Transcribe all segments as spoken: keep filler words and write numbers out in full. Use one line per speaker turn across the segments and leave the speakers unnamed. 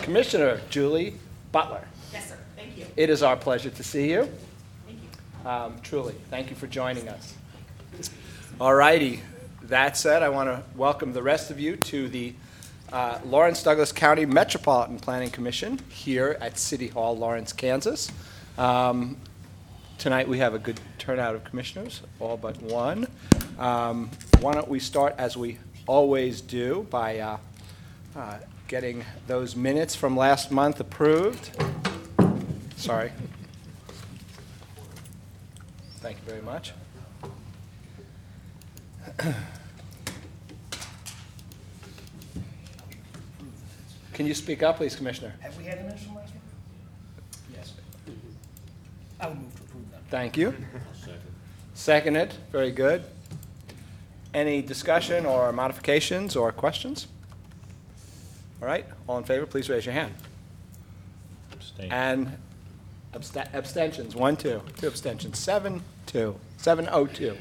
Commissioner Julie Butler.
Yes, sir. Thank you.
It is our pleasure to see you.
Thank you.
Um, truly, thank you for joining us. All righty. That said, I want to welcome the rest of you to the uh, Lawrence Douglas County Metropolitan Planning Commission here at City Hall, Lawrence, Kansas. Um, tonight we have a good turnout of commissioners, all but one. Um, why don't we start, as we always do, by uh, uh, getting those minutes from last month approved. Sorry. Thank you very much. Can you speak up, please, Commissioner?
Have we had the minutes from last month? Yes. I would move to approve them.
Thank you. Seconded. Very good. Any discussion or modifications or questions? All right. All in favor, please raise your hand.
Abstain.
And absta- abstentions. One, two. Two abstentions. Seven, two. Seven, oh, two.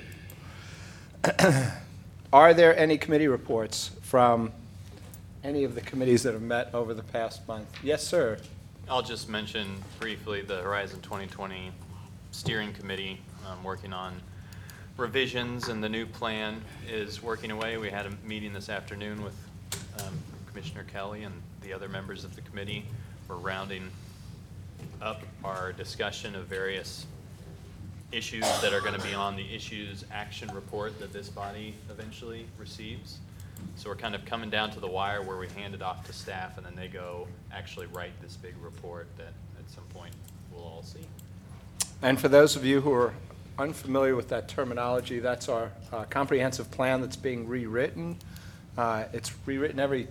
Are there any committee reports from any of the committees that have met over the past month? Yes, sir.
I'll just mention briefly the Horizon twenty twenty Steering Committee um, working on revisions, and the new plan is working away. We had a meeting this afternoon with um, Commissioner Kelly and the other members of the committee. We're rounding up our discussion of various issues that are going to be on the issues action report that this body eventually receives. So we're kind of coming down to the wire where we hand it off to staff and then they go actually write this big report that at some point we'll all see.
And for those of you who are unfamiliar with that terminology, that's our uh, comprehensive plan that's being rewritten. Uh, it's rewritten every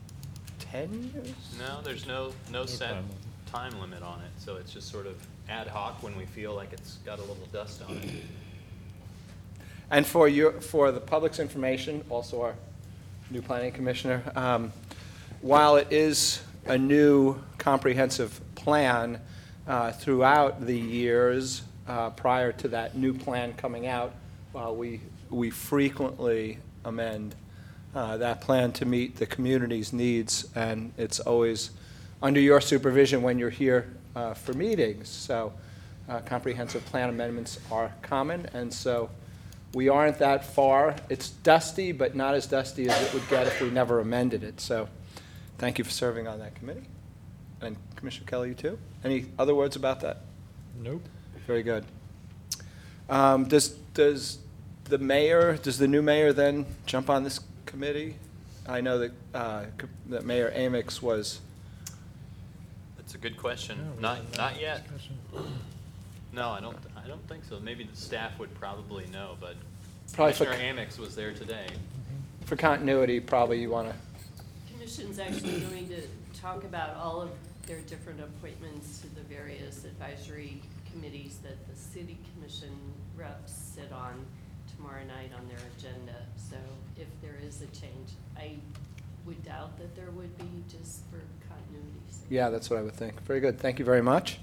ten years?
No, there's no, no set
time limit.
time limit on it. So it's just sort of ad hoc when we feel like it's got a little dust on it.
And for your, for the public's information, also our new planning commissioner, um, while it is a new comprehensive plan, uh, throughout the years uh, prior to that new plan coming out, uh, we, we frequently amend uh, that plan to meet the community's needs, and it's always under your supervision when you're here uh, for meetings. So uh, comprehensive plan amendments are common, and so we aren't that far. It's dusty, but not as dusty as it would get if we never amended it. So thank you for serving on that committee. And Commissioner Kelly, you too? Any other words about that?
Nope.
Very good. Um, does, does the mayor, does the new mayor then jump on this committee? I know that, uh, co- that Mayor Amix was,
That's a good question.
No, we
Not,
haven't
not
had
yet.
discussion.
No, I don't, I don't think so. Maybe the staff would probably know, but
Probably for-
Commissioner Amix was there today.
for continuity, probably you want to,
Commission's actually going to talk about all of their different appointments to the various advisory committees that the city commission reps sit on tomorrow night on their agenda. So if there is a change, I would doubt that there would be, just for continuity's sake.
yeah, that's what I would think. Very good. Thank you very much.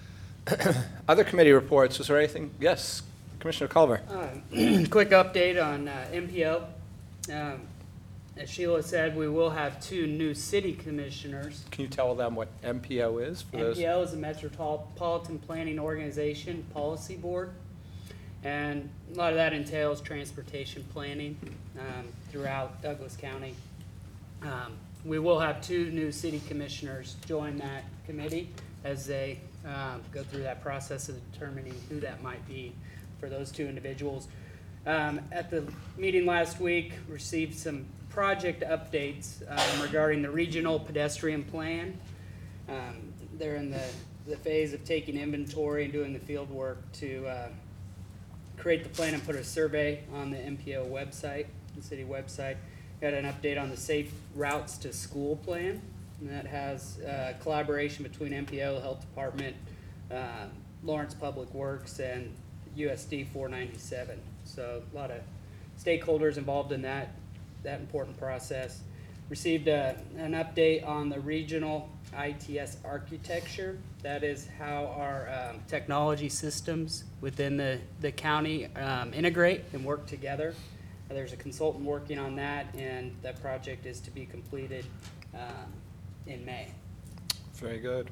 Other committee reports, was there anything? Yes, Commissioner Culver.
Uh, Quick update on uh, M P O. Um, As Sheila said, we will have two new city commissioners.
Can you tell them what M P O is for those?
M P O is a Metropolitan Planning Organization Policy Board, and a lot of that entails transportation planning um, throughout Douglas County. Um, We will have two new city commissioners join that committee as they um, go through that process of determining who that might be for those two individuals. Um, At the meeting last week, received some project updates um, regarding the regional pedestrian plan. Um, They're in the, the phase of taking inventory and doing the field work to uh, create the plan and put a survey on the M P O website, the city website. Got an update on the Safe Routes to School plan, and that has uh, collaboration between M P O, Health Department, uh, Lawrence Public Works, and U S D four ninety-seven. So a lot of stakeholders involved in that, that important process. Received a, an update on the regional I T S architecture. That is how our um, technology systems within the, the county um, integrate and work together. There's a consultant working on that, and that project is to be completed um, in May.
Very good.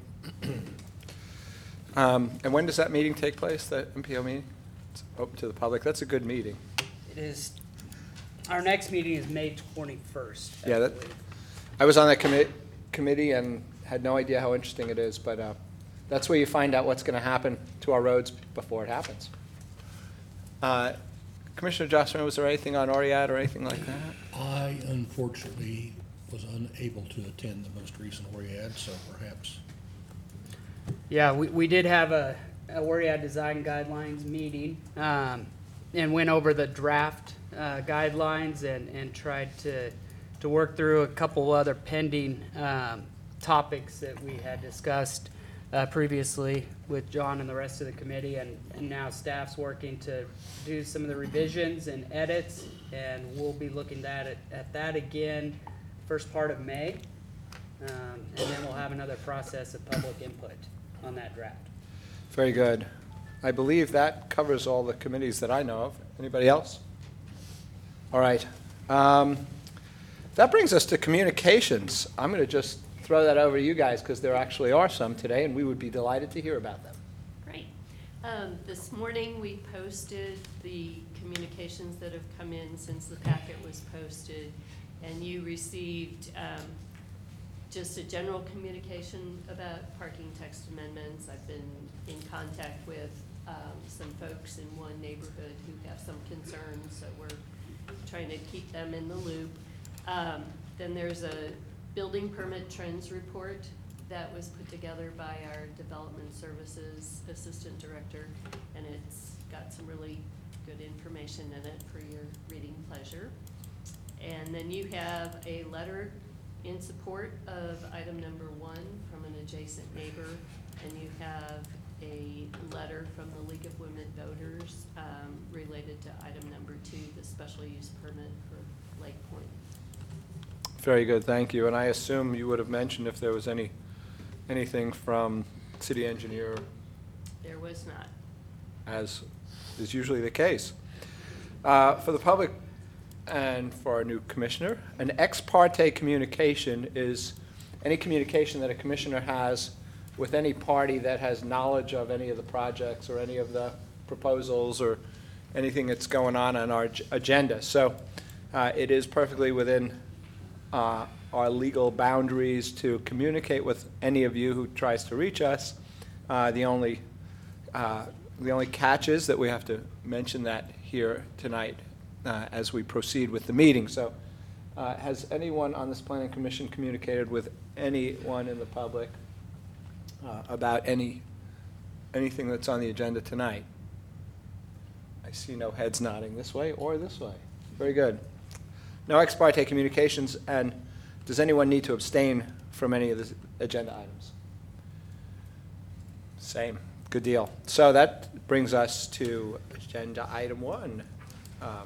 Um, And when does that meeting take place, the M P O meeting? It's open to the public. That's a good meeting.
It is, our next meeting is May twenty-first. I
Yeah, that-
believe.
I was on that commi- committee and had no idea how interesting it is, but uh, that's where you find out what's going to happen to our roads before it happens. Uh, Commissioner Jocelyn, was there anything on Oriad or anything like that?
I unfortunately was unable to attend the most recent Oriad, so perhaps.
Yeah, we, we did have a, a Oriad Design Guidelines meeting, um, and went over the draft, uh, guidelines and, and tried to, to work through a couple other pending, um, topics that we had discussed, uh, previously with John and the rest of the committee, and, and now staff's working to do some of the revisions and edits, and we'll be looking at it, at that again, first part of May. Um, and then we'll have another process of public input on that draft.
Very good. I believe that covers all the committees that I know of. Anybody else? All right. Um, That brings us to communications. I'm going to just throw that over to you guys because there actually are some today, and we would be delighted to hear about them.
Great. Um, This morning, we posted the communications that have come in since the packet was posted, and you received um, just a general communication about parking text amendments. I've been in contact with um, some folks in one neighborhood who have some concerns, so we're trying to keep them in the loop. Um, Then there's a building permit trends report that was put together by our Development Services Assistant Director, and it's got some really good information in it for your reading pleasure. And then you have a letter in support of item number one from an adjacent neighbor, and you have a letter from the League of Women Voters um, related to item number two, the special use permit for Lake Point.
Very good, thank you. And I assume you would have mentioned if there was any, anything from city engineer,
There was not.
as is usually the case. Uh, For the public and for our new commissioner, an ex parte communication is any communication that a commissioner has with any party that has knowledge of any of the projects or any of the proposals or anything that's going on on our ag- agenda. So uh, it is perfectly within uh, our legal boundaries to communicate with any of you who tries to reach us. Uh, The only, uh, the only catch is that we have to mention that here tonight uh, as we proceed with the meeting. So uh, has anyone on this planning commission communicated with anyone in the public uh, about any, anything that's on the agenda tonight? I see no heads nodding this way or this way. Very good. No ex parte communications, and does anyone need to abstain from any of the agenda items? Same. Good deal. So that brings us to agenda item one. Um,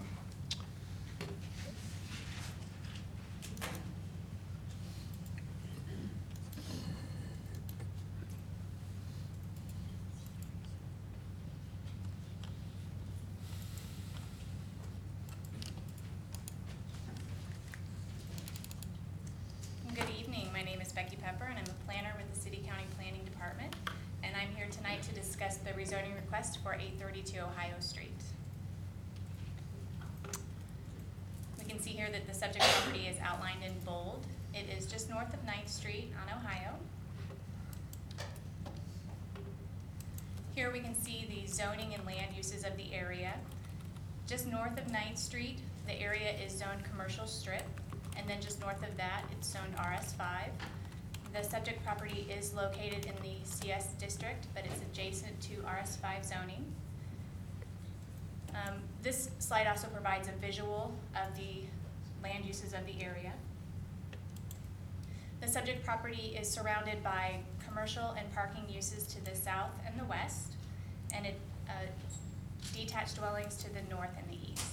Good evening. My name is Becky Pepper, and I'm a planner with the City County Planning Department. And I'm here tonight to discuss the rezoning request for eight thirty-two Ohio Street. We can see here that the subject property is outlined in bold. It is just north of ninth Street on Ohio. Here we can see the zoning and land uses of the area. Just north of ninth Street, the area is zoned commercial strip. And then just north of that, it's zoned R S five. The subject property is located in the C S district, but it's adjacent to R S five zoning. Um, this slide also provides a visual of the land uses of the area. The subject property is surrounded by commercial and parking uses to the south and the west, and it, uh, detached dwellings to the north and the east.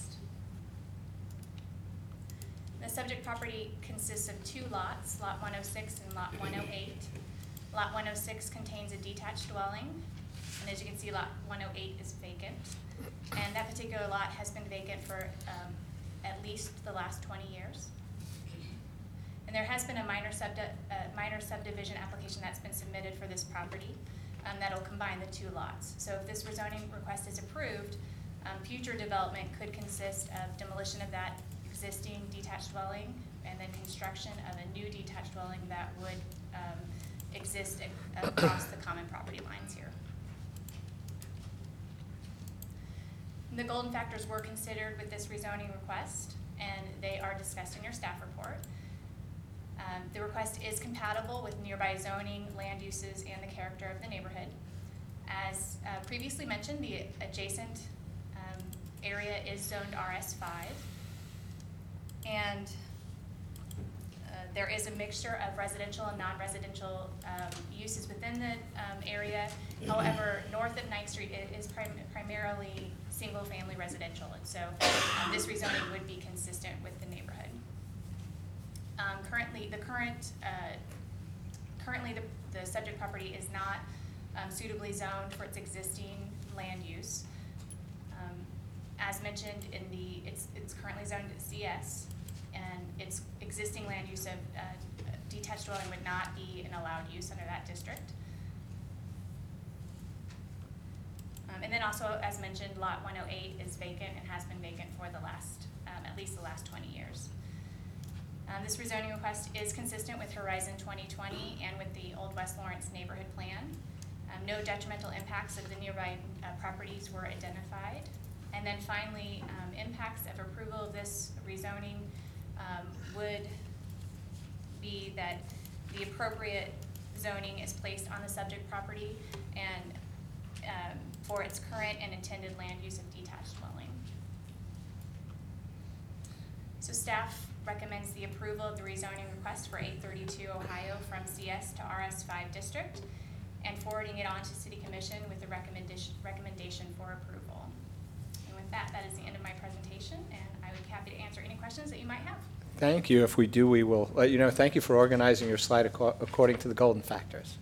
The subject property consists of two lots, Lot one oh six and Lot one oh eight. Lot one oh six contains a detached dwelling, and as you can see, Lot one oh eight is vacant. And that particular lot has been vacant for um, at least the last twenty years. And And there has been a minor subdi- uh, minor subdivision application that's been submitted for this property um, that'll combine the two lots. So if this rezoning request is approved, um, future development could consist of demolition of that existing detached dwelling and then construction of a new detached dwelling that would um, exist ac- across the common property lines here. The golden factors were considered with this rezoning request, and they are discussed in your staff report. Um, the request is compatible with nearby zoning, land uses, and the character of the neighborhood. As uh, previously mentioned, the adjacent um, area is zoned R S five, and uh, there is a mixture of residential and non-residential um, uses within the um, area. However, north of Ninth Street it is prim primarily single-family residential, and so um, this rezoning would be consistent with the neighborhood. Um, currently, the current uh, currently the, the subject property is not um, suitably zoned for its existing land use. Um, as mentioned in the, it's it's currently zoned at C S, and its existing land use of uh, detached dwelling would not be an allowed use under that district. Um, and then also, as mentioned, lot one oh eight is vacant and has been vacant for the last, um, at least the last twenty years. Um, this rezoning request is consistent with Horizon twenty twenty and with the Old West Lawrence neighborhood plan. Um, no detrimental impacts of the nearby uh, properties were identified. And then finally, um, impacts of approval of this rezoning um, would be that the appropriate zoning is placed on the subject property and um, for its current and intended land use of detached dwelling. So staff recommends the approval of the rezoning request for eight thirty-two Ohio from C S to R S five district and forwarding it on to City Commission with the recommendation, recommendation for approval. And with that, that is the end of my presentation, and I would be happy to answer any questions that you might have.
Thank you. If we do, we will let you know. Thank you for organizing your slide acco- according to the golden factors.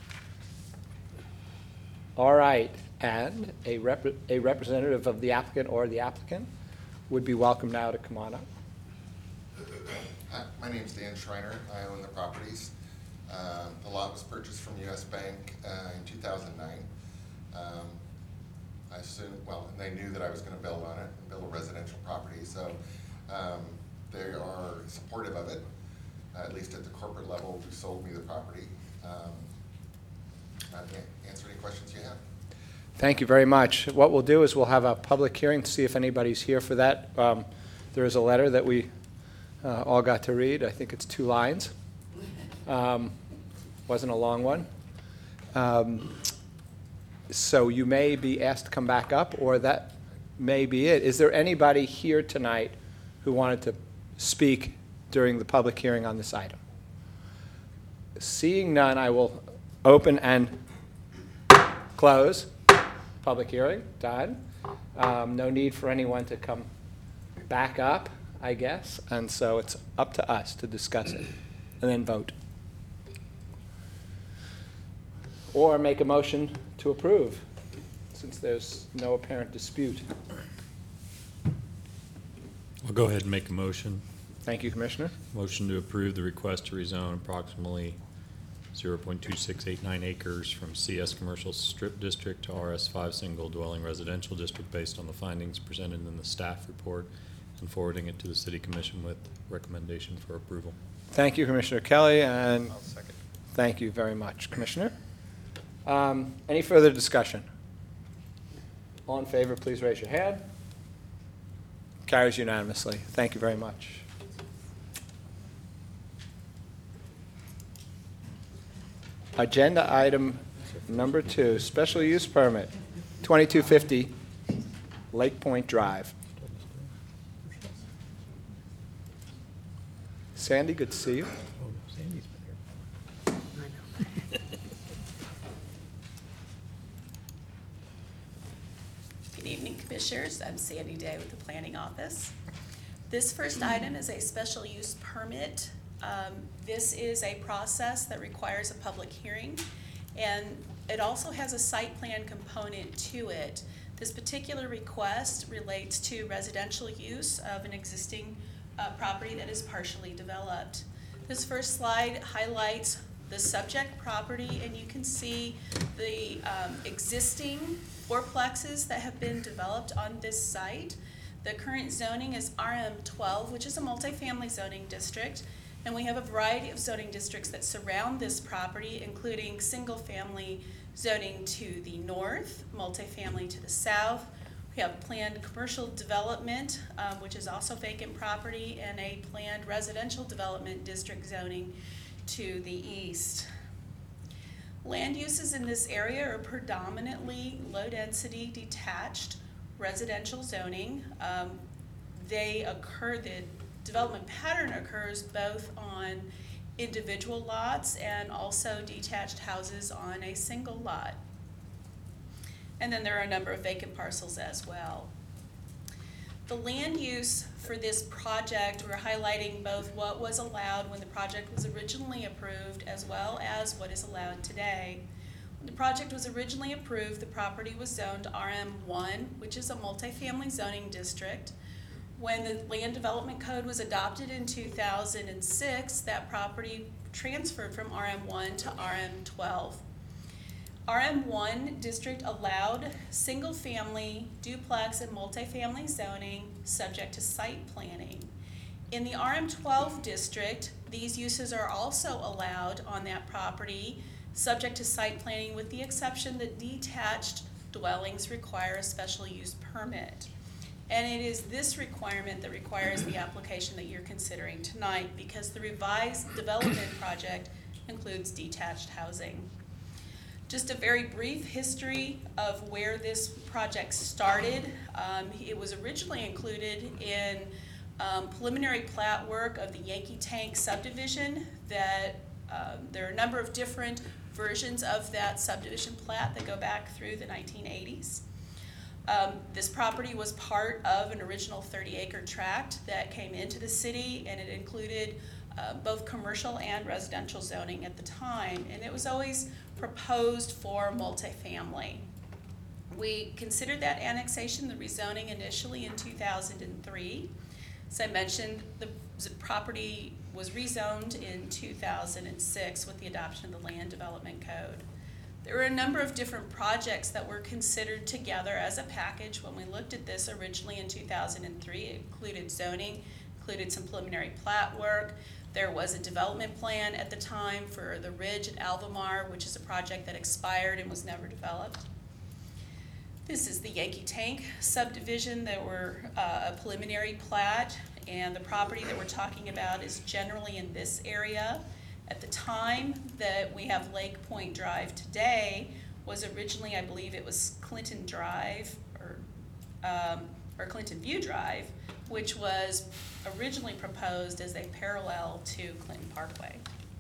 All right, and a, rep a representative of the applicant or the applicant would be welcome now to come on up.
Hi, my name's Dan Schreiner. I own the properties. Um, the lot was purchased from U S Bank uh, in two thousand nine. Um, I assume, well, and they knew that I was going to build on it and build a residential property, so um, they are supportive of it, uh, at least at the corporate level who sold me the property. Um, I can answer any questions you have.
Thank you very much. What we'll do is we'll have a public hearing to see if anybody's here for that. Um, there is a letter that we uh, all got to read. I think it's two lines. Um, wasn't a long one. Um, so you may be asked to come back up, or that may be it. Is there anybody here tonight who wanted to speak during the public hearing on this item? Seeing none, I will open and close public hearing. Done. Um, no need for anyone to come back up, I guess, and so it's up to us to discuss it and then vote. Or make a motion to approve, since there's no apparent dispute.
I'll go ahead and make a motion.
Thank you, Commissioner.
Motion to approve the request to rezone approximately zero point two six eight nine acres from C S Commercial Strip District to R S five Single Dwelling Residential District based on the findings presented in the staff report and forwarding it to the City Commission with recommendation for approval.
Thank you, Commissioner Kelly, and
I'll second.
thank you very much, Commissioner. Um, any further discussion? All in favor, please raise your hand. Carries unanimously. Thank you very much. Agenda item number two, special use permit, twenty-two fifty Lake Point Drive. Sandy, good to see you.
Good evening, Commissioners. I'm Sandy Day with the Planning Office. This first item is a special use permit. Um, this is a process that requires a public hearing, and it also has a site plan component to it. This particular request relates to residential use of an existing uh, property that is partially developed. This first slide highlights the subject property, and you can see the um, existing fourplexes that have been developed on this site. The current zoning is R M twelve, which is a multifamily zoning district, and we have a variety of zoning districts that surround this property, including single-family zoning to the north, multifamily to the south. We have planned commercial development, um, which is also vacant property, and a planned residential development district zoning to the east. Land uses in this area are predominantly low-density detached residential zoning. Um, they occur, the development pattern occurs both on individual lots and also detached houses on a single lot. And then there are a number of vacant parcels as well. The land use for this project, we're highlighting both what was allowed when the project was originally approved as well as what is allowed today. When the project was originally approved, the property was zoned R M one, which is a multifamily zoning district. When the Land Development Code was adopted in two thousand six, that property transferred from R M one to R M twelve. R M one district allowed single-family, duplex, and multifamily zoning subject to site planning. In the R M twelve district, these uses are also allowed on that property, subject to site planning, with the exception that detached dwellings require a special use permit. And it is this requirement that requires the application that you're considering tonight, because the revised development project includes detached housing. Just a very brief history of where this project started. Um, it was originally included in um, preliminary plat work of the Yankee Tank subdivision. That um, there are a number of different versions of that subdivision plat that go back through the nineteen eighties. Um, this property was part of an original thirty acre tract that came into the city, and it included uh, both commercial and residential zoning at the time, and it was always proposed for multifamily. We considered that annexation, the rezoning, initially in two thousand three. As I mentioned, the property was rezoned in two thousand six with the adoption of the Land Development Code. There were a number of different projects that were considered together as a package when we looked at this originally in two thousand three. It included zoning, included some preliminary plat work. There was a development plan at the time for the Ridge at Alvamar, which is a project that expired and was never developed. This is the Yankee Tank subdivision. There were uh, a preliminary plat, and the property that we're talking about is generally in this area. At the time that we have Lake Point Drive today was originally, I believe it was Clinton Drive or, um, or Clinton View Drive, which was originally proposed as a parallel to Clinton Parkway.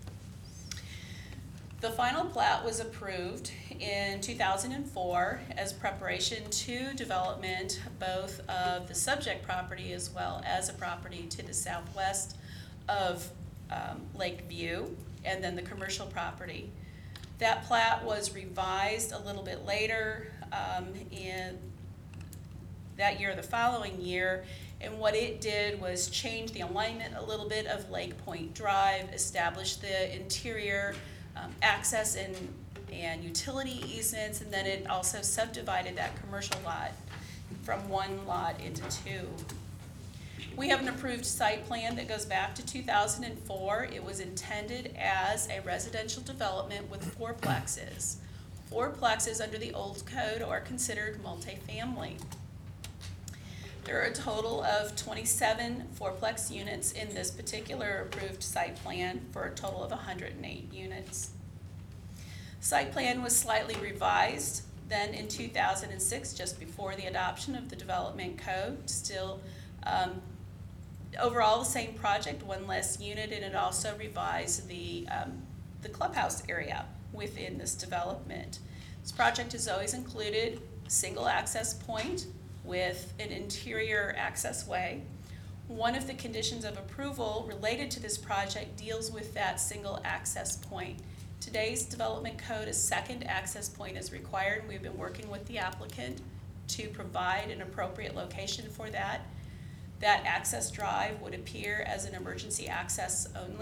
The final plat was approved in two thousand four as preparation to development both of the subject property as well as a property to the southwest of um, Lake View, and then the commercial property. That plat was revised a little bit later um, in that year or the following year, and what it did was change the alignment a little bit of Lake Point Drive, establish the interior um, access and, and utility easements, and then it also subdivided that commercial lot from one lot into two. We have an approved site plan that goes back to two thousand four. It was intended as a residential development with fourplexes. Fourplexes under the old code are considered multifamily. There are a total of twenty-seven fourplex units in this particular approved site plan for a total of one hundred eight units. Site plan was slightly revised then in two thousand six, just before the adoption of the development code. Still, um, overall the same project, one less unit, and it also revised the, um, the clubhouse area within this development. This project has always included a single access point with an interior access way. One of the conditions of approval related to this project deals with that single access point. Today's development code, a second access point is required, and we've been working with the applicant to provide an appropriate location for that. That access drive would appear as an emergency access only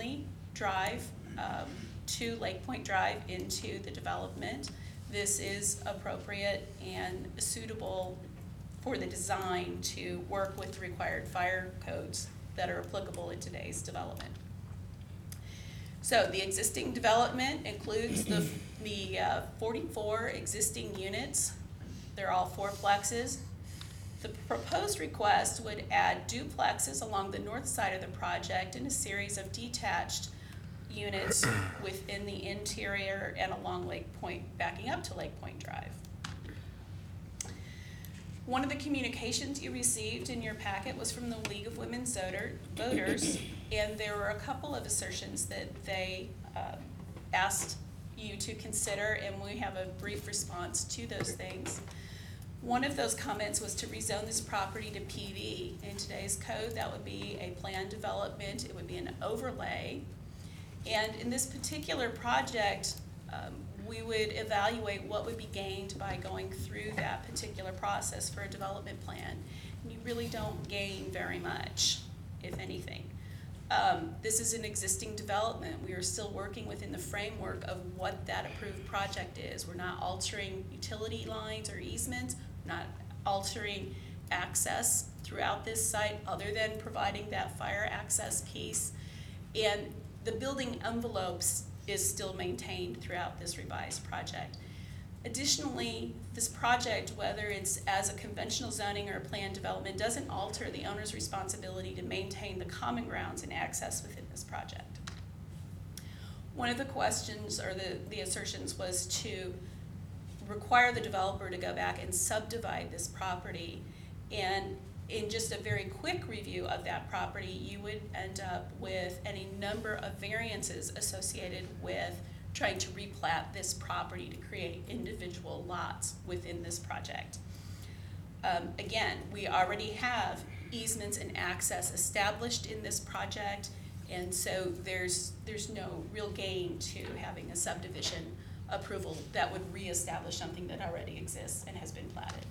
Drive um, to Lake Point Drive into the development. This is appropriate and suitable for the design to work with the required fire codes that are applicable in today's development. So the existing development includes the, the uh, forty-four existing units. They're all fourplexes. The proposed request would add duplexes along the north side of the project and a series of detached units within the interior and along Lake Point, backing up to Lake Point Drive. One of the communications you received in your packet was from the League of Women Voter- Voters, and there were a couple of assertions that they uh, asked you to consider, and we have a brief response to those things. One of those comments was to rezone this property to P V. In today's code, that would be a planned development, it would be an overlay. And in this particular project, um, we would evaluate what would be gained by going through that particular process for a development plan. And you really don't gain very much, if anything. Um, this is an existing development. We are still working within the framework of what that approved project is. We're not altering utility lines or easements, we're not altering access throughout this site other than providing that fire access piece. And the building envelopes is still maintained throughout this revised project. Additionally, this project, whether it's as a conventional zoning or a planned development, doesn't alter the owner's responsibility to maintain the common grounds and access within this project. One of the questions or the, the assertions was to require the developer to go back and subdivide this property. And in just a very quick review of that property, you would end up with any number of variances associated with trying to replat this property to create individual lots within this project. Um, again, we already have easements and access established in this project, and so there's there's no real gain to having a subdivision approval that would reestablish something that already exists and has been platted.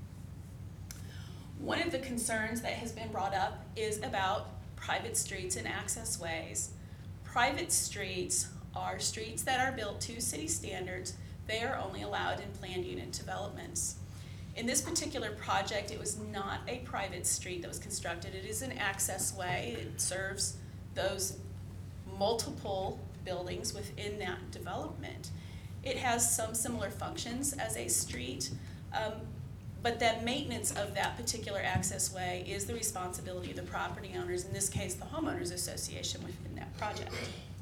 One of the concerns that has been brought up is about private streets and access ways. Private streets are streets that are built to city standards. They are only allowed in planned unit developments. In this particular project, it was not a private street that was constructed. It is an access way. It serves those multiple buildings within that development. It has some similar functions as a street, um, but that maintenance of that particular access way is the responsibility of the property owners, in this case, the homeowners association within that project.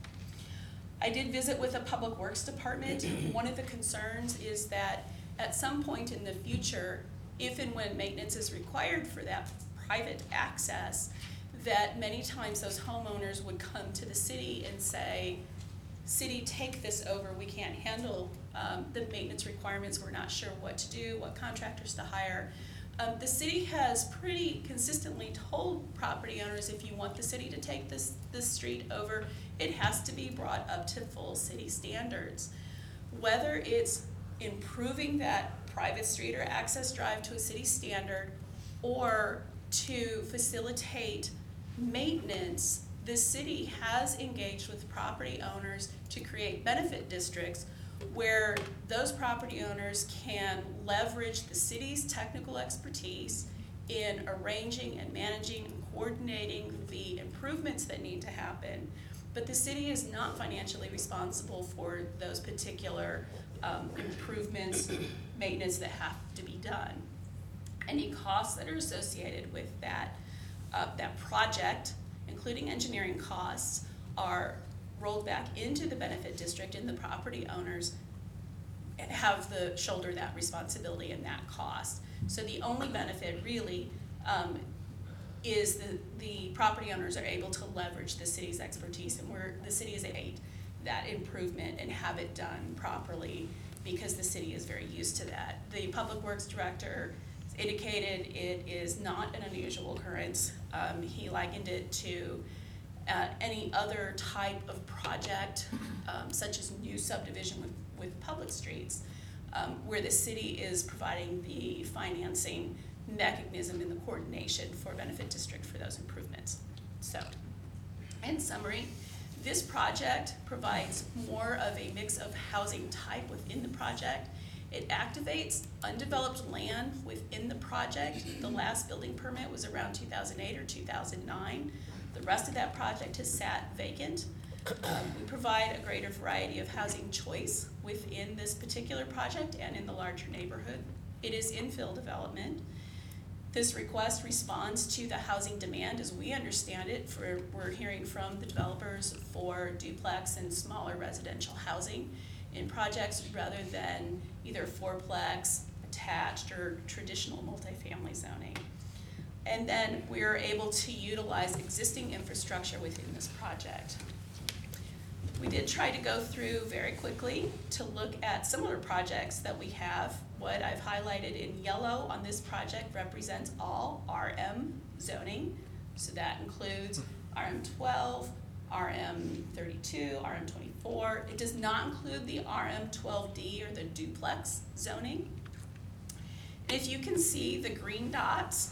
I did visit with the Public Works Department. One of the concerns is that at some point in the future, if and when maintenance is required for that private access, that many times those homeowners would come to the city and say, city, take this over, we can't handle um, the maintenance requirements, we're not sure what to do, what contractors to hire. Um, the city has pretty consistently told property owners, if you want the city to take this, this street over, it has to be brought up to full city standards. Whether it's improving that private street or access drive to a city standard or to facilitate maintenance, the city has engaged with property owners to create benefit districts where those property owners can leverage the city's technical expertise in arranging and managing and coordinating the improvements that need to happen. But the city is not financially responsible for those particular um, improvements, maintenance that have to be done. Any costs that are associated with that, uh, that project, including engineering costs, are rolled back into the benefit district, and the property owners have the shoulder that responsibility and that cost. So the only benefit really um, is the, the property owners are able to leverage the city's expertise, and where the city is aid that improvement and have it done properly because the city is very used to that. The Public Works Director indicated it is not an unusual occurrence. Um, he likened it to uh, any other type of project, um, such as new subdivision with, with public streets, um, where the city is providing the financing mechanism and the coordination for benefit district for those improvements. So, in summary, This project provides more of a mix of housing type within the project. It activates undeveloped land within the project. The last building permit was around two thousand eight or two thousand nine. The rest of that project has sat vacant. Um, we provide a greater variety of housing choice within this particular project and in the larger neighborhood. It is infill development. This request responds to the housing demand as we understand it. For, we're hearing from the developers for duplex and smaller residential housing in projects rather than either fourplex, attached, or traditional multifamily zoning. And then we're able to utilize existing infrastructure within this project. We did try to go through very quickly to look at similar projects that we have. What I've highlighted in yellow on this project represents all R M zoning. So that includes R M twelve, R M thirty-two, R M twenty-four. It does not include the R M twelve D or the duplex zoning. And if you can see the green dots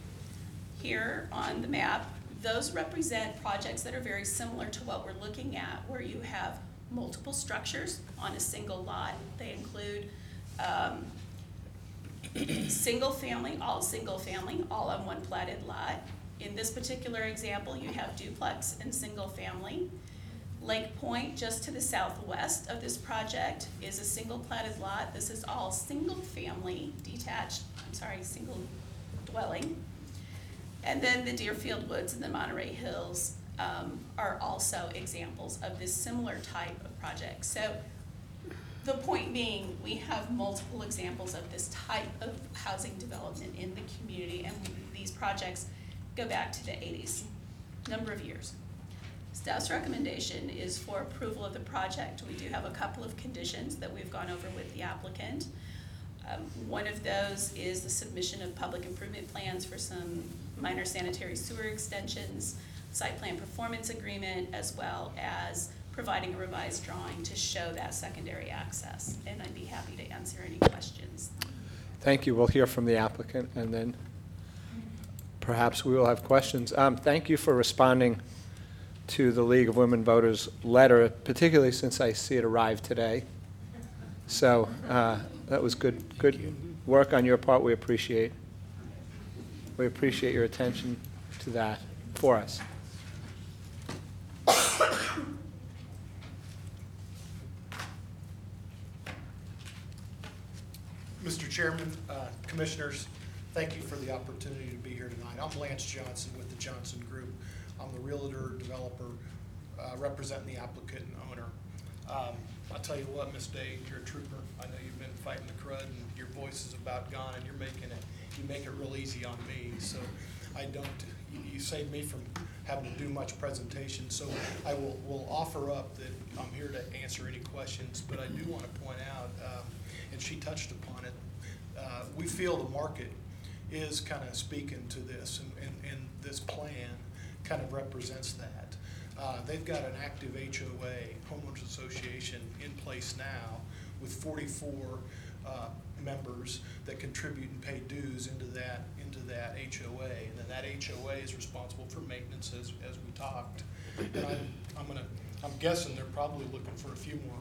here on the map, those represent projects that are very similar to what we're looking at, where you have multiple structures on a single lot. They include um, single family, all single family, all on one platted lot. In this particular example, you have duplex and single family. Lake Point, just to the southwest of this project, is a single platted lot. This is all single family detached, I'm sorry, single dwelling. And then the Deerfield Woods and the Monterey Hills um, are also examples of this similar type of project. So the point being, we have multiple examples of this type of housing development in the community, and these projects go back to the eighties, number of years. Staff's recommendation is for approval of the project. We do have a couple of conditions that we've gone over with the applicant. Um, one of those is the submission of public improvement plans for some minor sanitary sewer extensions, site plan performance agreement, as well as providing a revised drawing to show that secondary access. And I'd be happy to answer any questions.
Thank you. We'll hear from the applicant, and then perhaps we will have questions. Um, thank you for responding to the League of Women Voters letter, particularly since I see it arrived today. So uh, that was good, good work on your part. We appreciate. We appreciate your attention to that for us.
Mister Chairman, uh, Commissioners, thank you for the opportunity to be here tonight. I'm Lance Johnson with the Johnson Group. I'm the realtor, developer, uh, representing the applicant and owner. Um, I'll tell you what, Miz Day, you're a trooper. I know you've been fighting the crud, and your voice is about gone, and you're making it, you make it real easy on me. So I don't, you, you save me from having to do much presentation. So I will, will offer up that I'm here to answer any questions, but I do want to point out, um, and she touched upon it, uh, we feel the market is kind of speaking to this, and, and, and this plan kind of represents that. Uh, they've got an active H O A, homeowners association, in place now with forty-four uh, members that contribute and pay dues into that into that H O A, and then that H O A is responsible for maintenance, as as we talked. And I'm I'm gonna I'm guessing they're probably looking for a few more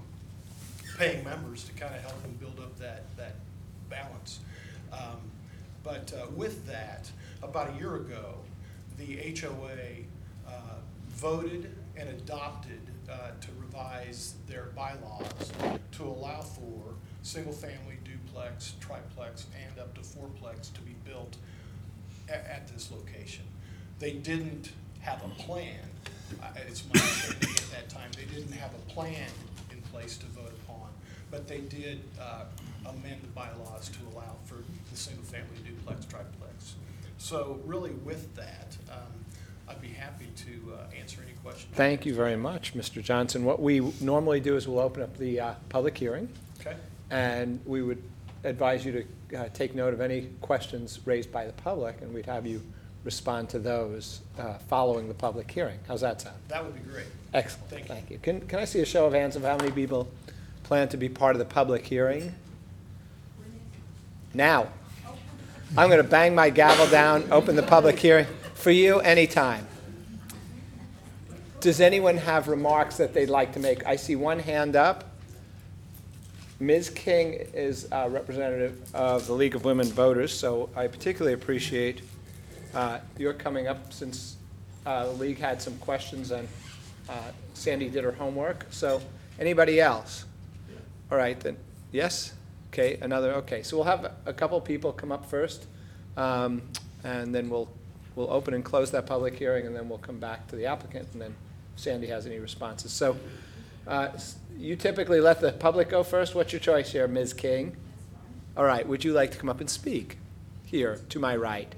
paying members to kind of help them build up that that balance. Um, but uh, with that, about a year ago, the H O A uh, voted and adopted uh, to revise their bylaws to allow for single-family duplex, triplex, and up to fourplex to be built at, at this location. They didn't have a plan. Uh, it's my understanding at that time, they didn't have a plan in place to vote upon, but they did uh, amend the bylaws to allow for the single-family duplex, triplex. So really with that, um, I'd be happy to uh, answer any questions.
Thank you very much, Mister Johnson. What we normally do is we'll open up the uh, public hearing.
Okay.
And we would advise you to uh, take note of any questions raised by the public, and we'd have you respond to those uh, following the public hearing. How's that sound?
That would be great.
Excellent.
Thank you.
Thank you. Can, can I see a show of hands of how many people plan to be part of the public hearing? Now. I'm going to bang my gavel down, open the public hearing for you anytime. Does anyone have remarks that they'd like to make? I see one hand up. Miz King is a representative of the League of Women Voters, so I particularly appreciate uh, your coming up since uh, the League had some questions and uh, Sandy did her homework. So anybody else? All right, then. Yes? Okay, another, okay. So we'll have a couple people come up first, um, and then we'll, we'll open and close that public hearing, and then we'll come back to the applicant, and then if Sandy has any responses. So uh, you typically let the public go first. What's your choice here, Miz King? All right, would you like to come up and speak? Here, to my right.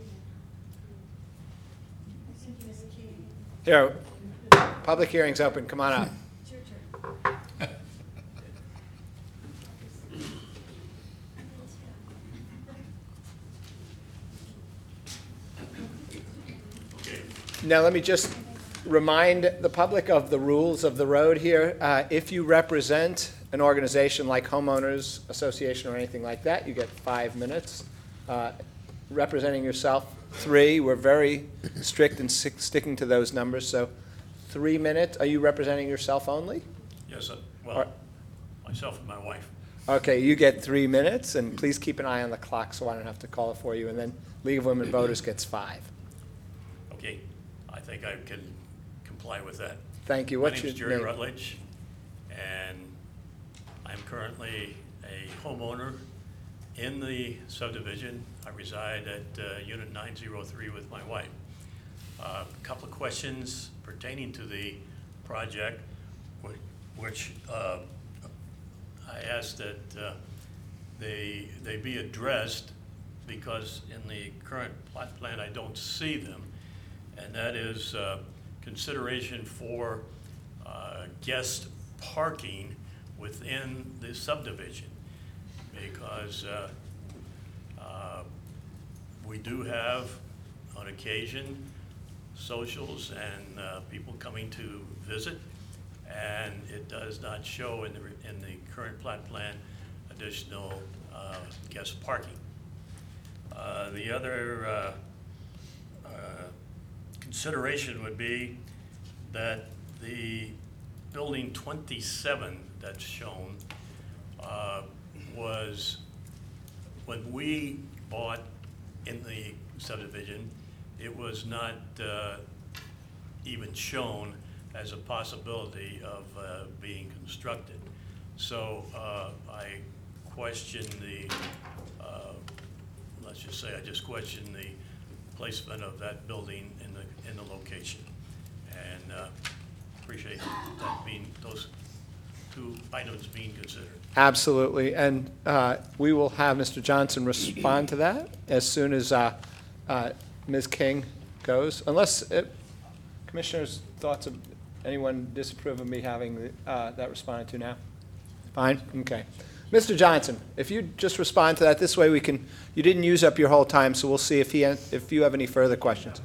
Here, public hearing's open, come on up. Now, let me just remind the public of the rules of the road here. Uh, if you represent an organization like Homeowners Association or anything like that, you get five minutes. Uh, representing yourself, three. We're very strict in si- sticking to those numbers, so three minutes. Are you representing yourself only?
Yes, uh, well,
Or-
myself and my wife.
Okay, you get three minutes, and please keep an eye on the clock so I don't have to call it for you, and then League of Women Voters gets five.
Okay, I think I can comply with that.
Thank you.
My
What's
name
your
is Jerry
name?
Rutledge, and I'm currently a homeowner in the subdivision. I reside at uh, Unit nine oh three with my wife. A uh, couple of questions pertaining to the project, which, which uh, I asked that uh, they, they be addressed because in the current plot plan I don't see them, and that is uh, consideration for uh, guest parking within the subdivision, because uh, uh, we do have on occasion socials and uh, people coming to visit, and it does not show in the, in the current plot plan additional uh, guest parking. Uh, the other uh, uh, consideration would be that the building twenty-seven that's shown uh, was, when we bought in the subdivision, it was not uh, even shown as a possibility of uh, being constructed. So uh, I question the, uh, let's just say I just question the placement of that building in the, in the location. And uh, appreciate that being, those two items being considered.
Absolutely, and uh, we will have Mister Johnson respond to that as soon as uh, uh, Miz King goes. Unless, uh, Commissioners, thoughts of anyone disapprove of me having uh, that responded to now? Fine, okay. Mister Johnson, if you just respond to that, this way we can, you didn't use up your whole time, so we'll see if he, if you have any further questions.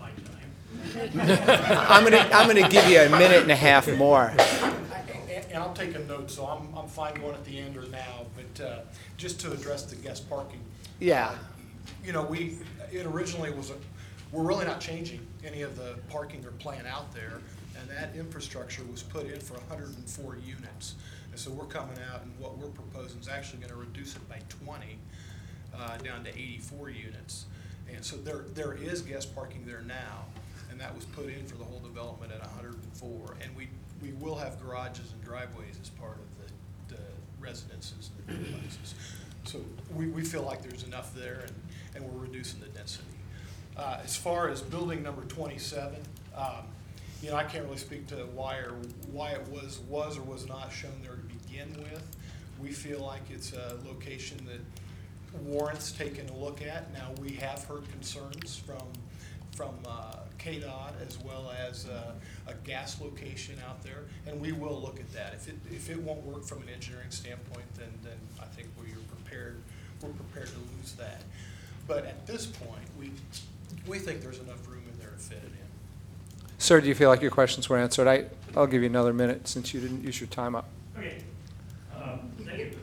I'm gonna, I'm gonna give you a minute and a half more.
And I'll take a note, so I'm, I'm fine going at the end or now, but uh, just to address the guest parking.
Yeah.
You know, we, it originally was, a we're really not changing any of the parking or plan out there, and that infrastructure was put in for one hundred four units. And so we're coming out, and what we're proposing is actually going to reduce it by twenty, uh, down to eighty-four units. And so there, there is guest parking there now, and that was put in for the whole development at one hundred four. And we, we will have garages and driveways as part of the, the residences and the places. So we, we feel like there's enough there, and, and we're reducing the density. Uh, as far as building number twenty-seven, um, you know, I can't really speak to why or why it was was or was not shown there to begin with. We feel like it's a location that warrants taking a look at. Now, we have heard concerns from from uh, K DOT as well as uh, a gas location out there, and we will look at that. If it if it won't work from an engineering standpoint, then then I think we're prepared we're prepared to lose that. But at this point, we we think there's enough room in there to fit it in.
Sir, do you feel like your questions were answered? I, I'll give you another minute since you didn't use your time up.
Okay, um, thank you.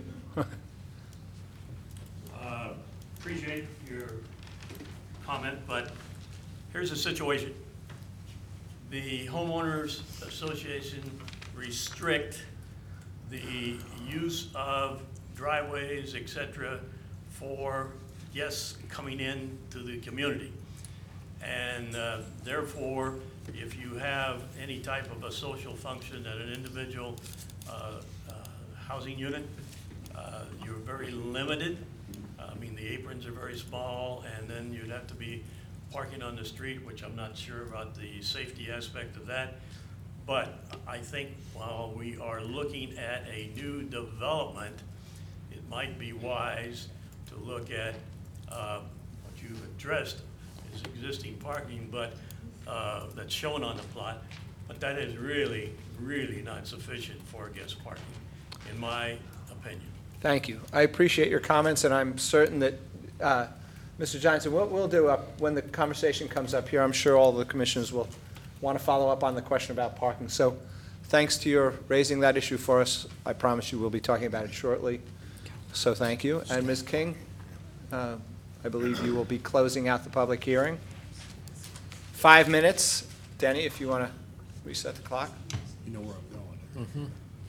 uh, appreciate your comment, but here's the situation. the homeowners association restrict the use of driveways, et cetera, for guests coming in to the community. And uh, therefore, if you have any type of a social function at an individual uh, uh, housing unit, uh, you're very limited. I mean, the aprons are very small, and then you'd have to be parking on the street, which I'm not sure about the safety aspect of that. But I think while we are looking at a new development, it might be wise to look at uh, what you've addressed is existing parking, but uh, that's shown on the plot, but that is really, really not sufficient for guest parking, in my opinion.
Thank you. I appreciate your comments, and I'm certain that, uh, Mister Johnson, what we'll do up, when the conversation comes up here, I'm sure all the commissioners will want to follow up on the question about parking. So thanks to your raising that issue for us. I promise you we'll be talking about it shortly. So thank you. And Miz King, uh, I believe you will be closing out the public hearing. Five minutes. Denny, if you want to reset the clock.
You know where I'm going.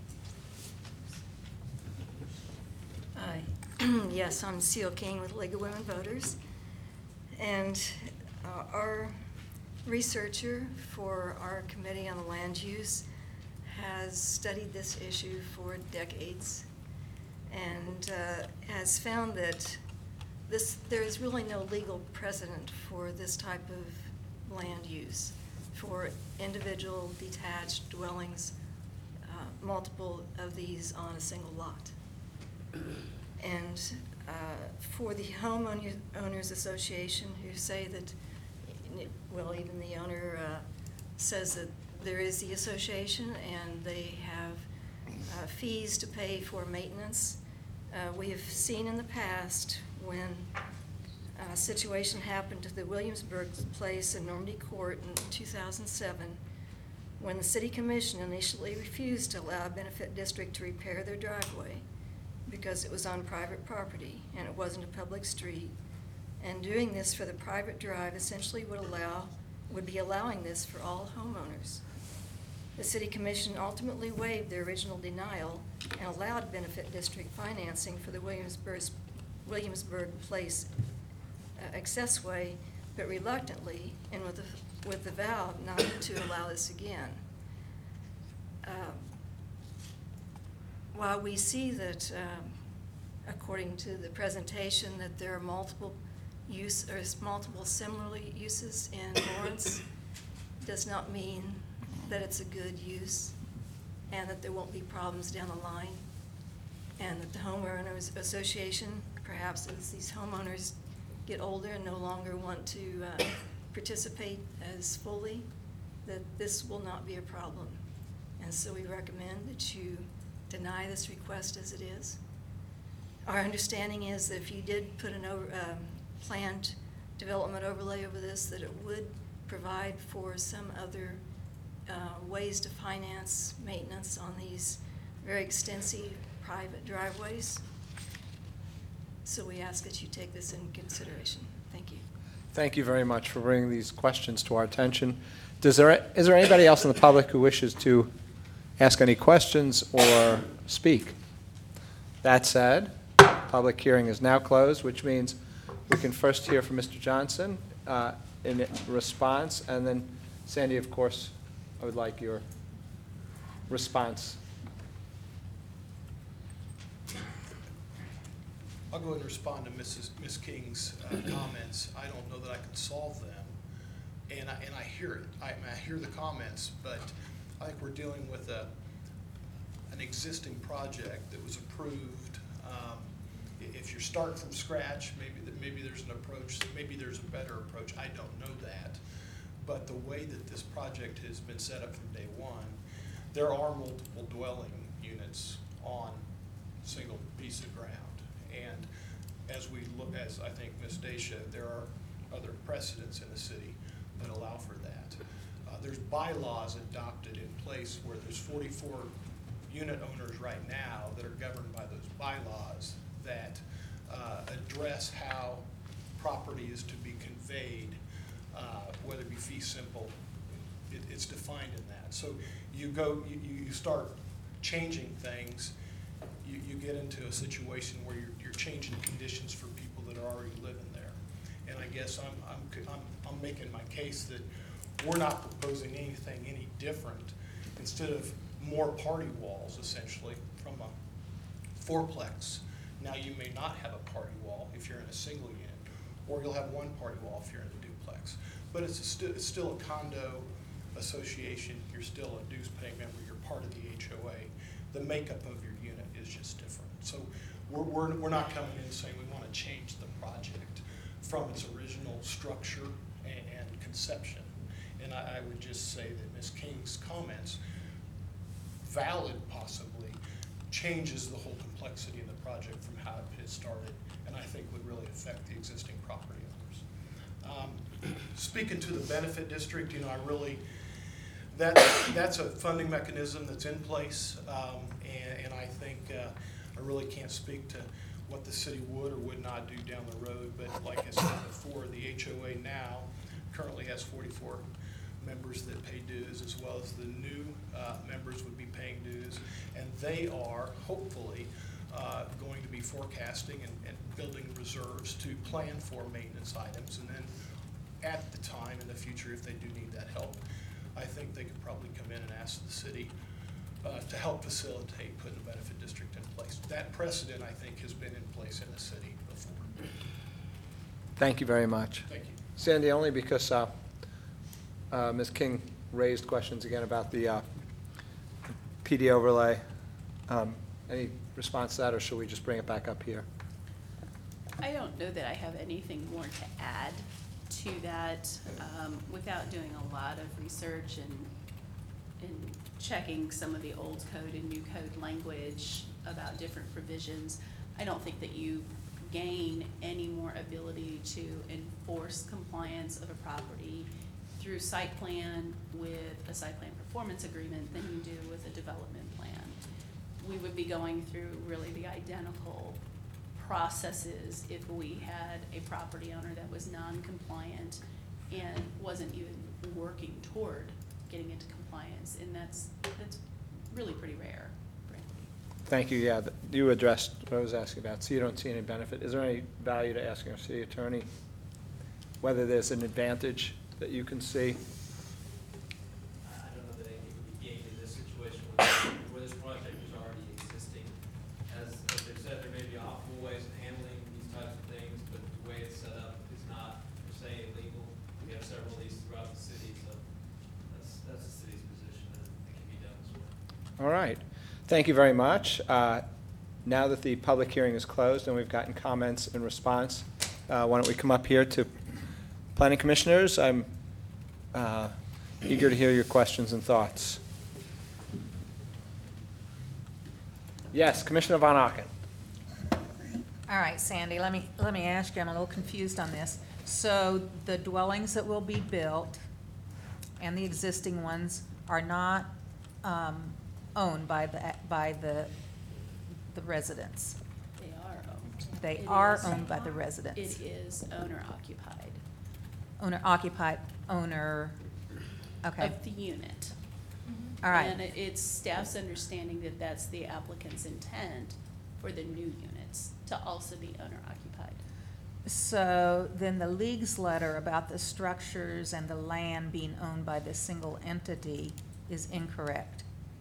Hi. Yes, I'm Seal King with League of Women Voters. And uh, our researcher for our Committee on the Land Use has studied this issue for decades and uh, has found that this, there is really no legal precedent for this type of land use for individual detached dwellings, uh, multiple of these on a single lot. And uh, for the homeowners owners association who say that, well, even the owner uh, says that there is the association and they have uh, fees to pay for maintenance. Uh, we have seen in the past when a situation happened to the Williamsburg place in Normandy Court in two thousand seven, when the City Commission initially refused to allow a benefit district to repair their driveway because it was on private property and it wasn't a public street. And doing this for the private drive essentially would allow, would be allowing this for all homeowners. The City Commission ultimately waived their original denial and allowed benefit district financing for the Williamsburg, Williamsburg Place uh, accessway, but reluctantly and with the, with the vow not to allow this again. Uh, while we see that, um, according to the presentation, that there are multiple use or multiple similar uses in Lawrence, does not mean that it's a good use and that there won't be problems down the line, and that the homeowners association, perhaps as these homeowners get older and no longer want to uh, participate as fully, that this will not be a problem. And so we recommend that you deny this request as it is. Our understanding is that if you did put an over, um, planned development overlay over this, that it would provide for some other uh, ways to finance maintenance on these very extensive private driveways. So we ask that you take this into consideration. Thank you.
Thank you very much for bringing these questions to our attention. Does there, is there anybody else in the public who wishes to ask any questions or speak? That said, public hearing is now closed, which means we can first hear from Mister Johnson uh, in response, and then Sandy, of course, I would like your response.
I'll go ahead and respond to Missus Miz King's uh, comments. I don't know that I can solve them, and I, and I hear it. I, I hear the comments, but I think we're dealing with a an existing project that was approved. Um, if you're starting from scratch, maybe that maybe there's an approach. Maybe there's a better approach. I don't know that, but the way that this project has been set up from day one, there are multiple dwelling units on a single piece of ground. And as we look, as I think Miz Day showed, there are other precedents in the city that allow for that. Uh, there's bylaws adopted in place where there's forty-four unit owners right now that are governed by those bylaws that uh, address how property is to be conveyed, uh, whether it be fee simple, It, it's defined in that. So you go, you, you start changing things, you, you get into a situation where you're, you're changing conditions for people that are already living there. And I guess I'm, I'm, I'm, I'm making my case that we're not proposing anything any different. Instead of more party walls, essentially, from a fourplex, now you may not have a party wall if you're in a single unit, or you'll have one party wall if you're in a duplex. But it's, a sti- it's still a condo association, you're still a dues paying member, you're part of the H O A. The makeup of your unit is just different. So we're, we're, we're not coming in saying we want to change the project from its original structure and, and conception. And I, I would just say that Miz King's comments, valid possibly, changes the whole complexity of the project from how it had started, and I think would really affect the existing property owners. Um, speaking to the benefit district, you know, I really, that, that's a funding mechanism that's in place, um, and, and I think uh, I really can't speak to what the city would or would not do down the road, but like I said before, the H O A now currently has forty-four members that pay dues, as well as the new uh, members would be paying dues, and they are hopefully uh, going to be forecasting and, and building reserves to plan for maintenance items, and then at the time in the future, if they do need that help, I think they could probably come in and ask the city uh, to help facilitate putting a benefit district in place. That precedent, I think, has been in place in the city before.
Thank you very much.
Thank you.
Sandy, only because uh, uh, Miz King raised questions again about the uh, P D overlay. Um, Any response to that, or should we just bring it back up here?
I don't know that I have anything more to add to that, um, without doing a lot of research and, and checking some of the old code and new code language about different provisions. I don't think that you gain any more ability to enforce compliance of a property through site plan with a site plan performance agreement than you do with a development plan. We would be going through really the identical processes if we had a property owner that was non-compliant and wasn't even working toward getting into compliance, and that's that's really pretty rare, frankly.
Thank you. Yeah, th- you addressed what I was asking about. So you don't see any benefit. Is there any value to asking our city attorney whether there's an advantage that you can see?
I don't know that anything would be gained in this situation where, where this project is already existing. As, as they've said, there may be optimal ways of handling these types of things, but the way it's set up is not per se illegal. We have several of these throughout the city, so that's, that's the city's position, that it can be done this way.
All right. Thank you very much. Uh, Now that the public hearing is closed and we've gotten comments in response, uh, why don't we come up here to planning commissioners? I'm uh, eager to hear your questions and thoughts. Yes, Commissioner Von Auken.
All right, Sandy, let me, let me ask you, I'm a little confused on this. So the dwellings that will be built and the existing ones are not um, owned by the, by the, the residents?
They are owned.
They
It
are
is-
owned by the residents?
It is owner occupied.
Owner occupied, owner, okay,
Of the unit.
all right.
And it- it's staff's understanding that that's the applicant's intent for the new units, to also be owner occupied.
So then the league's letter about the structures and the land being owned by this single entity is incorrect?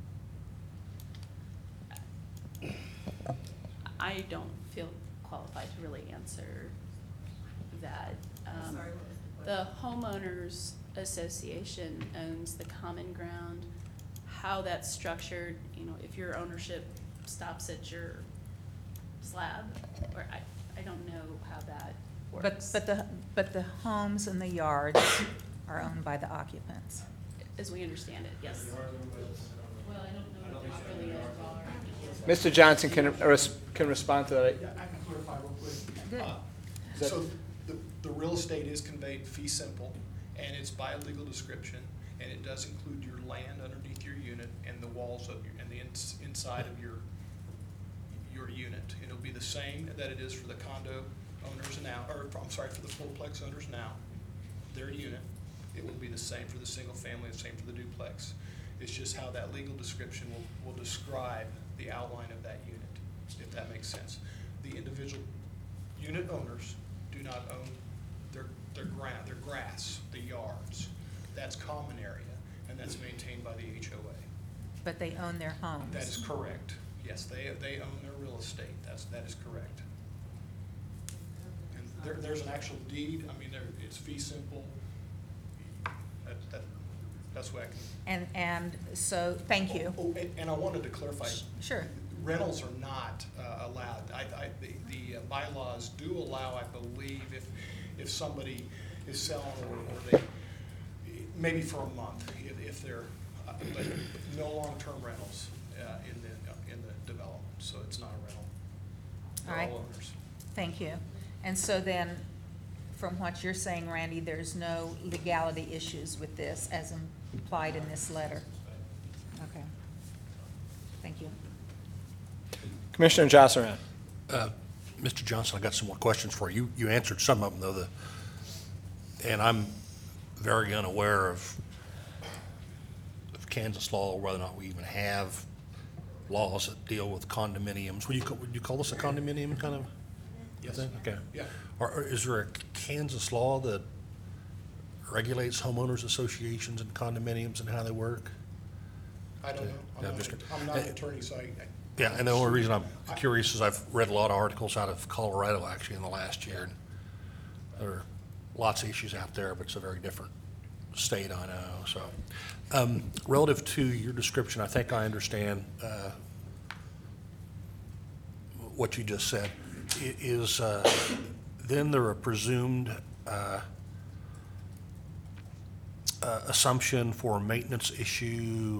I don't feel qualified to really answer that. Um, The homeowners association owns the common ground. How that's structured, you know, if your ownership stops at your slab, or I, I don't know how that
But,
works.
but the, but the homes and the yards are owned by the occupants?
As we understand it, yes. Well, I don't know if there's really a.
Mister Johnson can, res- can respond to that.
Yeah, I can clarify real quick.
Good.
Uh,
Is that-
So the, the real estate is conveyed fee simple, and it's by legal description, and it does include your land underneath your unit and the walls of your, and the ins- inside of your, your unit. It'll be the same that it is for the condo owners now, or I'm sorry, for the fourplex owners now, their unit. It will be the same for the single family, the same for the duplex. It's just how that legal description will, will describe the outline of that unit, if that makes sense. The individual unit owners do not own their, their ground, their grass, the yards. That's common area, and that's maintained by the H O A.
But they own their homes.
That is correct. Yes, they, they own their real estate. That's, that is correct. And there, there's an actual deed. I mean, there, it's fee simple. That, that, that's what I can.
And, and so, thank you.
Oh, and, and I wanted to clarify.
Sure.
Rentals are not uh, allowed. I, I, the, the uh, bylaws do allow, I believe, if, if somebody is selling or, or they, maybe for a month, if, if they're, uh, but no long-term rentals uh, in the, uh, in the development, so it's not a rental. They're
All right.
all owners.
Thank you. And so then, from what you're saying, Randy, there's no legality issues with this as implied in this letter? Okay. Thank you.
Commissioner Josserand.
Uh, Mister Johnson, I got some more questions for you. You answered some of them, though, the, and I'm very unaware of, of Kansas law, whether or not we even have laws that deal with condominiums. Would you, ca- would you call this a condominium kind of
Yes.
thing? Okay.
Yeah.
Or, or is there a Kansas law that regulates homeowners associations and condominiums and how they work?
I don't know. I'm
Yeah,
not,
just-
I'm not an attorney, so I. I
Yeah, and the only reason I'm curious is I've read a lot of articles out of Colorado, actually, in the last year. And there are lots of issues out there, but it's a very different state, I know, so. Um, relative to your description, I think I understand, uh, what you just said. I- Is, uh, then there a presumed, uh, uh, assumption for a maintenance issue,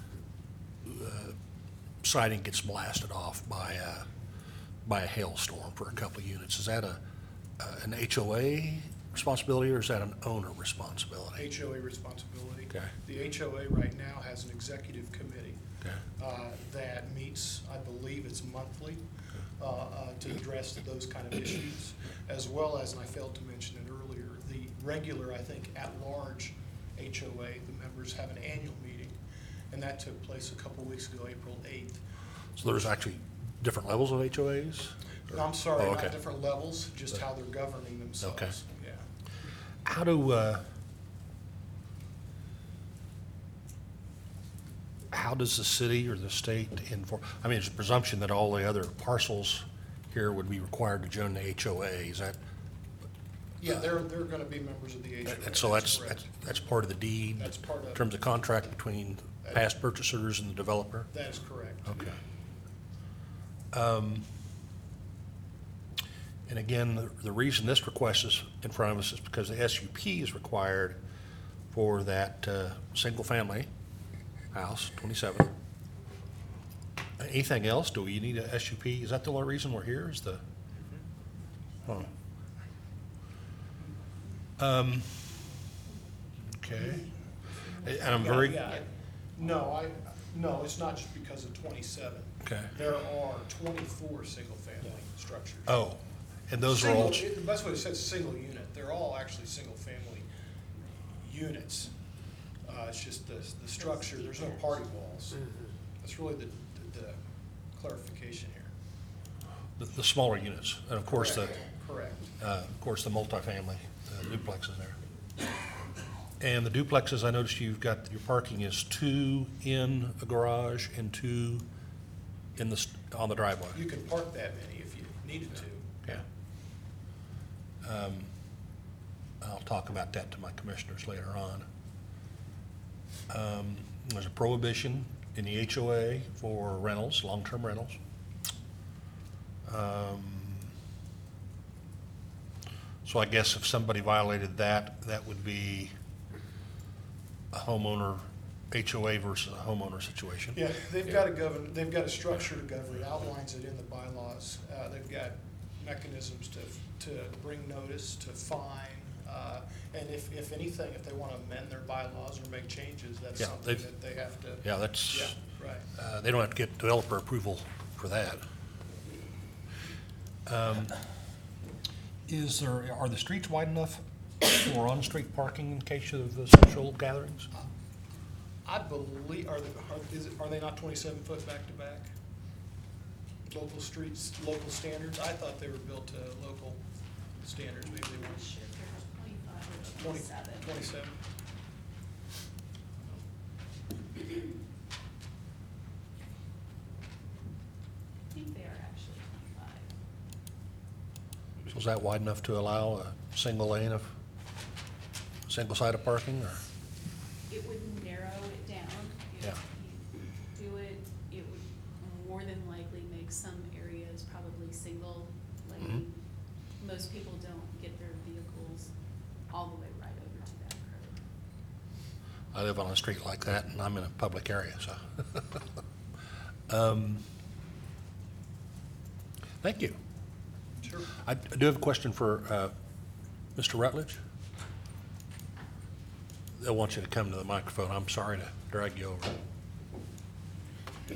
siding gets blasted off by a, by a hailstorm for a couple of units? Is that a, uh, an H O A responsibility, or is that an owner responsibility?
H O A responsibility.
Okay.
The H O A right now has an executive committee
Okay.
uh, that meets, I believe it's monthly, uh, uh, to address those kind of issues, as well as, and I failed to mention it earlier, the regular, I think, at-large H O A, the members have an annual meeting, and that took place a couple weeks ago, April eighth.
So there's actually different levels of H O As?
No, I'm sorry,
Oh,
not
okay.
different levels, just how they're governing themselves.
Okay.
Yeah.
How do, uh, how does the city or the state enforce, I mean, it's a presumption that all the other parcels here would be required to join the H O A, is that?
Yeah, they're, they're gonna be members of the H O A.
And so that's,
correct.
that's, that's part of the deed?
That's part of-
In terms of contract between past purchasers and the developer?
That is correct.
Okay. Um, And again, the, the reason this request is in front of us is because the S U P is required for that, uh, single-family house, twenty-seven. Anything else? Do we need a S U P? Is that the only reason we're here, is the? Oh. Um, okay. And I'm
Yeah,
very,
yeah. No, I, no, it's not just because of twenty-seven.
okay.
There are twenty-four single-family structures.
Oh, and those are all,
Single- The best way to say it's single unit. They're all actually single-family units. Uh, it's just the, the structure, there's no party walls. That's really the, the- the clarification here.
the, the smaller units, and of course, the,
Correct.
uh, of course, the multifamily uh, duplexes there. And the duplexes, I noticed you've got, your parking is two in a garage and two in the, st- on the driveway.
You can park that many if you needed to.
Yeah. Um, I'll talk about that to my commissioners later on. Um, There's a prohibition in the H O A for rentals, long-term rentals. Um, So I guess if somebody violated that, that would be a homeowner, H O A versus a homeowner situation.
Yeah, they've got to govern, they've got a structure to govern, it outlines it in the bylaws. Uh, they've got mechanisms to, to bring notice, to fine, uh, and if, if anything, if they want to amend their bylaws or make changes, that's
Yeah,
something
they've-
that they have to.
Yeah, that's,
Yeah, right.
uh, they don't have to get developer approval for that. Um, Is there, are the streets wide enough more on-street parking in case of the social gatherings?
I believe, are, they- are, is it, are they not twenty-seven foot back to back? Local streets, local standards? I thought they were built to local standards, maybe they weren't.
twenty-five or
Twenty,
twenty-seven.
twenty-seven.
I think they are actually twenty-five.
So is that wide enough to allow a single lane of, single side of parking, or?
It would narrow it down. If
Yeah.
you do it, it would more than likely make some areas probably single lane. Most people don't get their vehicles all the way right over to that curb.
I live on a street like that, and I'm in a public area, so. Um, Thank you.
Sure.
I do have a question for uh, Mister Rutledge. They'll want you to come to the microphone. I'm sorry to drag you over.
I'll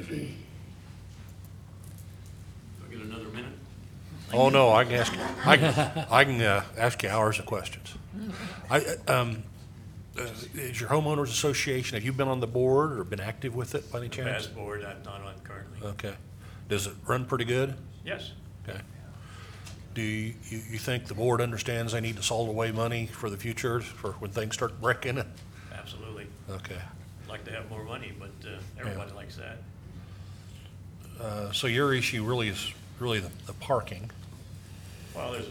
get another minute.
Oh, no, I can ask, I can, I can uh, ask you hours of questions. I, uh, um, uh, is your homeowners association, have you been on the board or been active with it by any
The
chance?
past board, I'm not on currently.
Okay. Does it run pretty good?
Yes,
Okay. Do you, you you think the board understands they need to salt away money for the future, for when things start breaking?
absolutely.
Okay.
Like to have more money, but uh, everybody likes that.
Uh, So your issue really is really the, the parking.
Well, there's,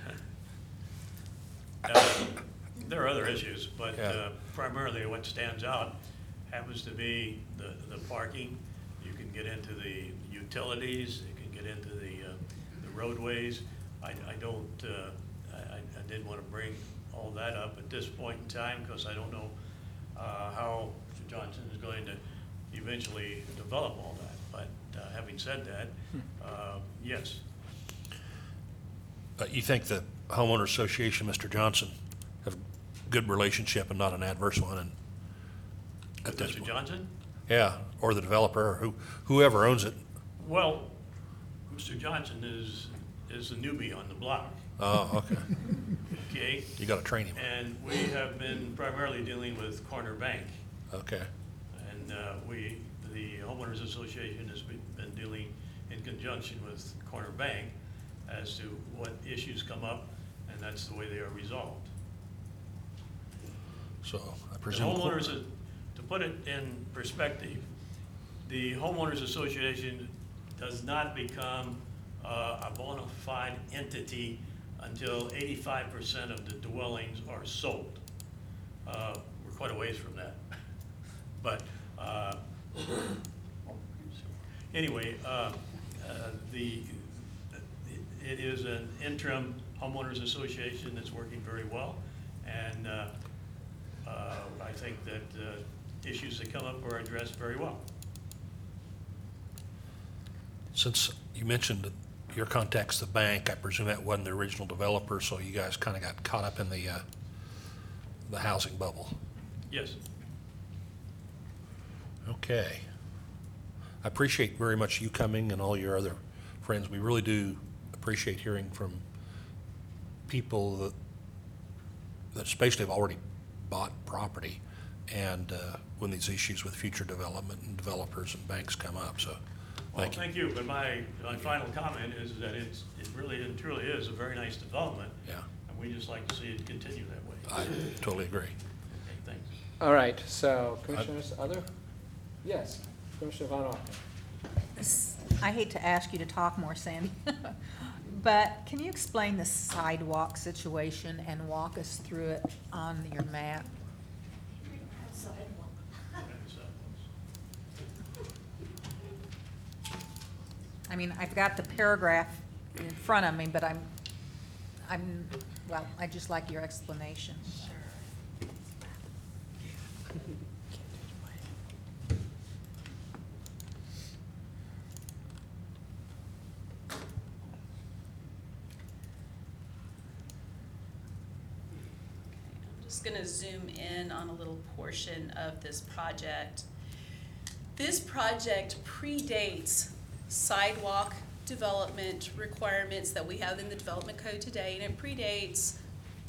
uh, there are other issues, but
Yeah.
uh, primarily what stands out happens to be the, the parking. You can get into the utilities, you can get into the, uh, the roadways. I, I don't, uh, I, I didn't want to bring all that up at this point in time, because I don't know uh, how Mister Johnson is going to eventually develop all that. But uh, having said that, uh, yes,
Uh, You think the homeowner association, Mister Johnson, have a good relationship and not an adverse one? And at
with
this
Mister
point?
Johnson?
Yeah, or the developer, or who, whoever owns it.
Well, Mister Johnson is, is a newbie on the block,
Oh, okay.
okay?
You got to train him.
And we have been primarily dealing with Corner Bank.
Okay.
And uh, we, the homeowners association has been been dealing in conjunction with Corner Bank as to what issues come up, and that's the way they are resolved.
So I
The
presume.
homeowners, to put it in perspective, the homeowners association does not become uh, a bona fide entity until eighty-five percent of the dwellings are sold. Uh, We're quite a ways from that. But uh, anyway, uh, uh, the, it is an interim homeowners association that's working very well. And uh, uh, I think that uh, issues that come up are addressed very well.
Since you mentioned that your contact's the bank, I presume that wasn't the original developer, so you guys kind of got caught up in the, uh, the housing bubble.
Yes.
Okay. I appreciate very much you coming and all your other friends. We really do appreciate hearing from people that, that especially have already bought property, and uh, when these issues with future development and developers and banks come up, so
Well,
thank you.
thank you, but my, my final comment is that it's, it really and truly is a very nice development,
Yeah,
and we just like to see it continue that way.
I totally agree.
Okay, thanks.
All right, so Commissioners, other? Yes, Commissioner Von Auken.
I hate to ask you to talk more, Sandy, but can you explain the sidewalk situation and walk us through it on your map? I mean, I've got the paragraph in front of me, but I'm, I'm, well, I'd just like your explanation.
I'm just gonna zoom in on a little portion of this project. This project predates sidewalk development requirements that we have in the development code today, and it predates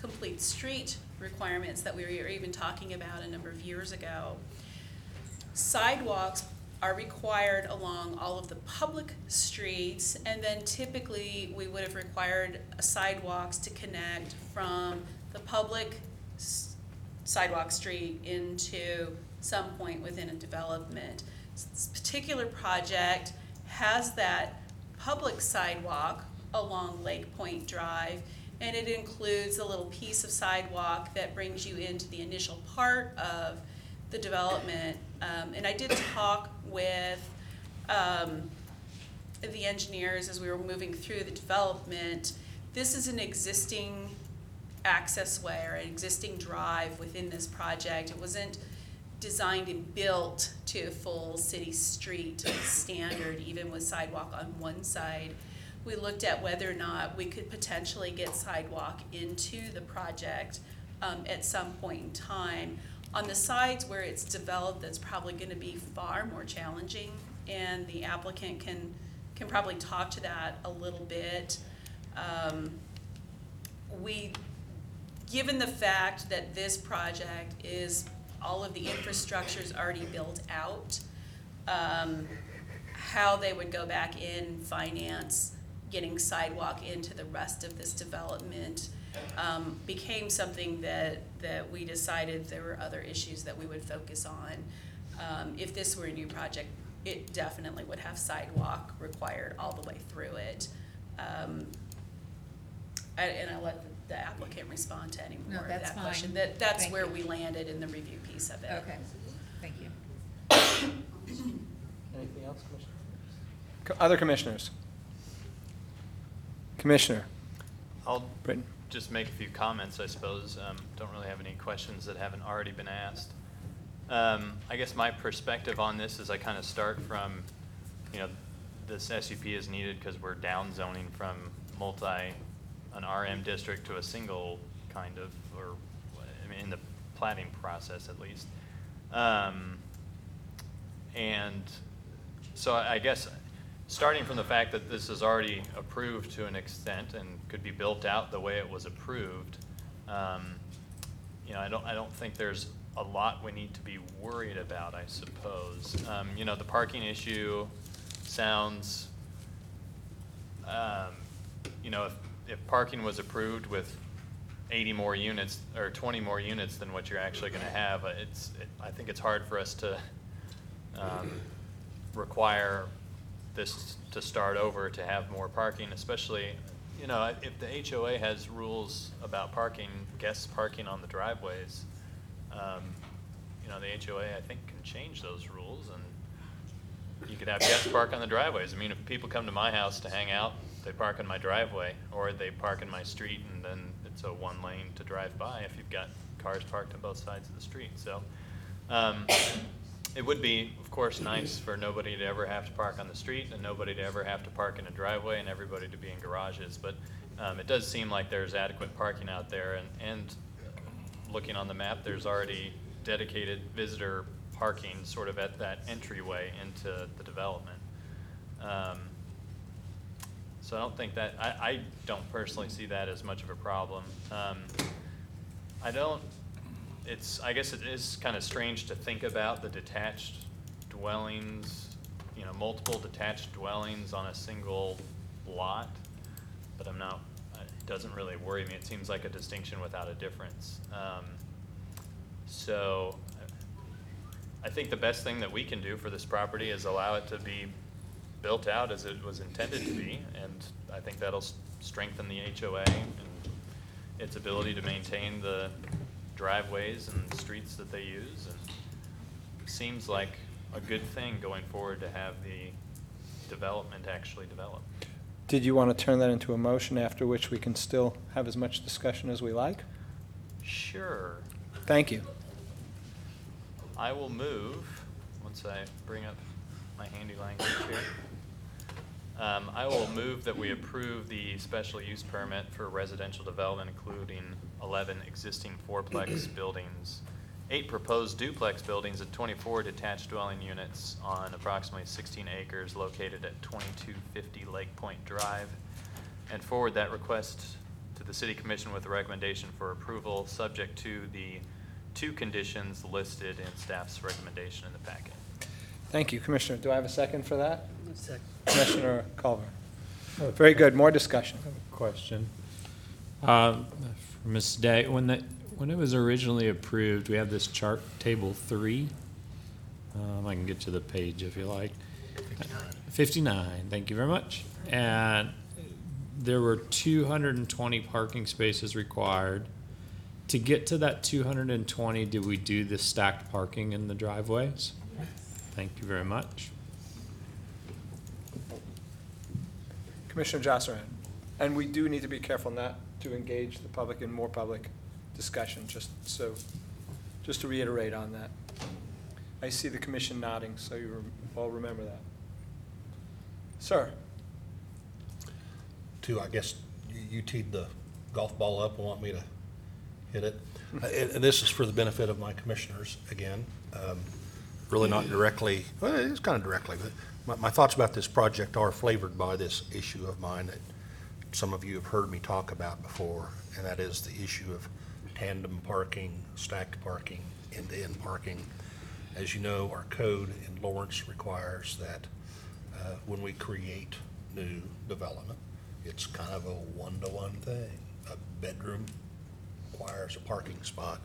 complete street requirements that we were even talking about a number of years ago. Sidewalks are required along all of the public streets, and then typically we would have required sidewalks to connect from the public s- sidewalk street into some point within a development. This particular project has that public sidewalk along Lake Point Drive, and it includes a little piece of sidewalk that brings you into the initial part of the development. Um, and I did talk with um, the engineers as we were moving through the development. This is an existing access way or an existing drive within this project. It wasn't designed and built to a full city street standard, even with sidewalk on one side. We looked at whether or not we could potentially get sidewalk into the project um, at some point in time. On the sides where it's developed, that's probably gonna be far more challenging, and the applicant can, can probably talk to that a little bit. Um, we, given the fact that this project is, all of the infrastructure is already built out, um, how they would go back in, finance, getting sidewalk into the rest of this development, um, became something that, that we decided there were other issues that we would focus on. Um, if this were a new project, it definitely would have sidewalk required all the way through it. Um, I- and I'll let the applicant respond to any
No,
more of
that's
that
fine.
question. That, that's
Thank
where
you.
we landed in the review piece of it.
Okay, thank you.
Anything else, Commissioner? Co- Other commissioners? Commissioner
I'll
Britton.
just make a few comments, I suppose. Um, don't really have any questions that haven't already been asked. Um, I guess my perspective on this is I kind of start from, you know, this S U P is needed because we're down zoning from multi, an R M district to a single kind of, or I mean, in the plating process at least. Um, and so I I guess starting from the fact that this is already approved to an extent and could be built out the way it was approved, um, you know, I don't, I don't think there's a lot we need to be worried about, I suppose. Um, you know, the parking issue sounds, um, you know, if, if parking was approved with eighty more units or twenty more units than what you're actually going to have, uh, it's, it, I think it's hard for us to um, require this to start over to have more parking, especially, you know, if the H O A has rules about parking, guests parking on the driveways, um, you know, the H O A, I think, can change those rules, and you could have guests park on the driveways. I mean, if people come to my house to hang out, they park on my driveway, or they park in my street, and then it's a one lane to drive by if you've got cars parked on both sides of the street. So, um, it would be, of course, nice for nobody to ever have to park on the street and nobody to ever have to park in a driveway and everybody to be in garages. But um, it does seem like there's adequate parking out there. And, and looking on the map, there's already dedicated visitor parking sort of at that entryway into the development. Um, so I don't think that, I, I don't personally see that as much of a problem. Um, I don't, It's, I guess it is kind of strange to think about the detached dwellings, you know, multiple detached dwellings on a single lot, but I'm not, it doesn't really worry me. It seems like a distinction without a difference. Um, so I think the best thing that we can do for this property is allow it to be built out as it was intended to be, and I think that'll s- strengthen the H O A and its ability to maintain the driveways and streets that they use, and it seems like a good thing going forward to have the development actually develop.
Did you want to turn that into a motion after which we can still have as much discussion as we like?
Sure.
Thank you.
I will move, once I bring up my handy language here. Um, I will move that we approve the special use permit for residential development, including eleven existing fourplex buildings, eight proposed duplex buildings, and twenty-four detached dwelling units on approximately sixteen acres located at twenty-two fifty Lake Point Drive, and forward that request to the city commission with a recommendation for approval, subject to the two conditions listed in staff's recommendation in the packet.
Thank you, Commissioner. Do I have a second for that?
Second.
Commissioner Culver. Very good. More discussion.
Question. Um, for Miz Day, when the, when it was originally approved, we have this chart, table three. Um, I can get to the page if you like. fifty-nine, thank you very much. And there were two hundred twenty parking spaces required. To get to that two hundred twenty, do we do the stacked parking in the driveways? Thank you very much.
Commissioner Josserand. And we do need to be careful not to engage the public in more public discussion, just so, just to reiterate on that. I see the commission nodding, so you rem- all remember that. Sir?
Two, I guess you- you teed the golf ball up and want me to hit it. Uh, And and this is for the benefit of my commissioners, again. Um, Really not directly, well, it is kind of directly, but my, my thoughts about this project are flavored by this issue of mine that some of you have heard me talk about before, and that is the issue of tandem parking, stacked parking, end-to-end parking. As you know, our code in Lawrence requires that uh, when we create new development, it's kind of a one-to-one thing. A bedroom requires a parking spot.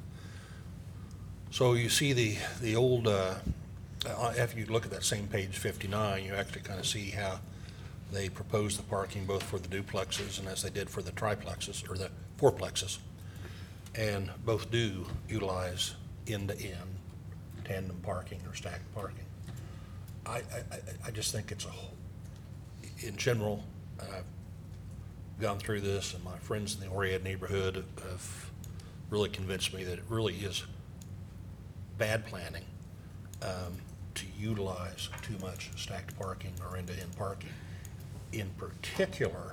So you see the, the old, uh, uh, if you look at that same page fifty-nine, you actually kind of see how they propose the parking both for the duplexes and as they did for the triplexes, or the fourplexes. And both do utilize end-to-end tandem parking or stacked parking. I, I, I- I just think it's a, whole- in general, I've gone through this, and my friends in the Oriad neighborhood have really convinced me that it really is bad planning um, to utilize too much stacked parking or end-to-end parking, in particular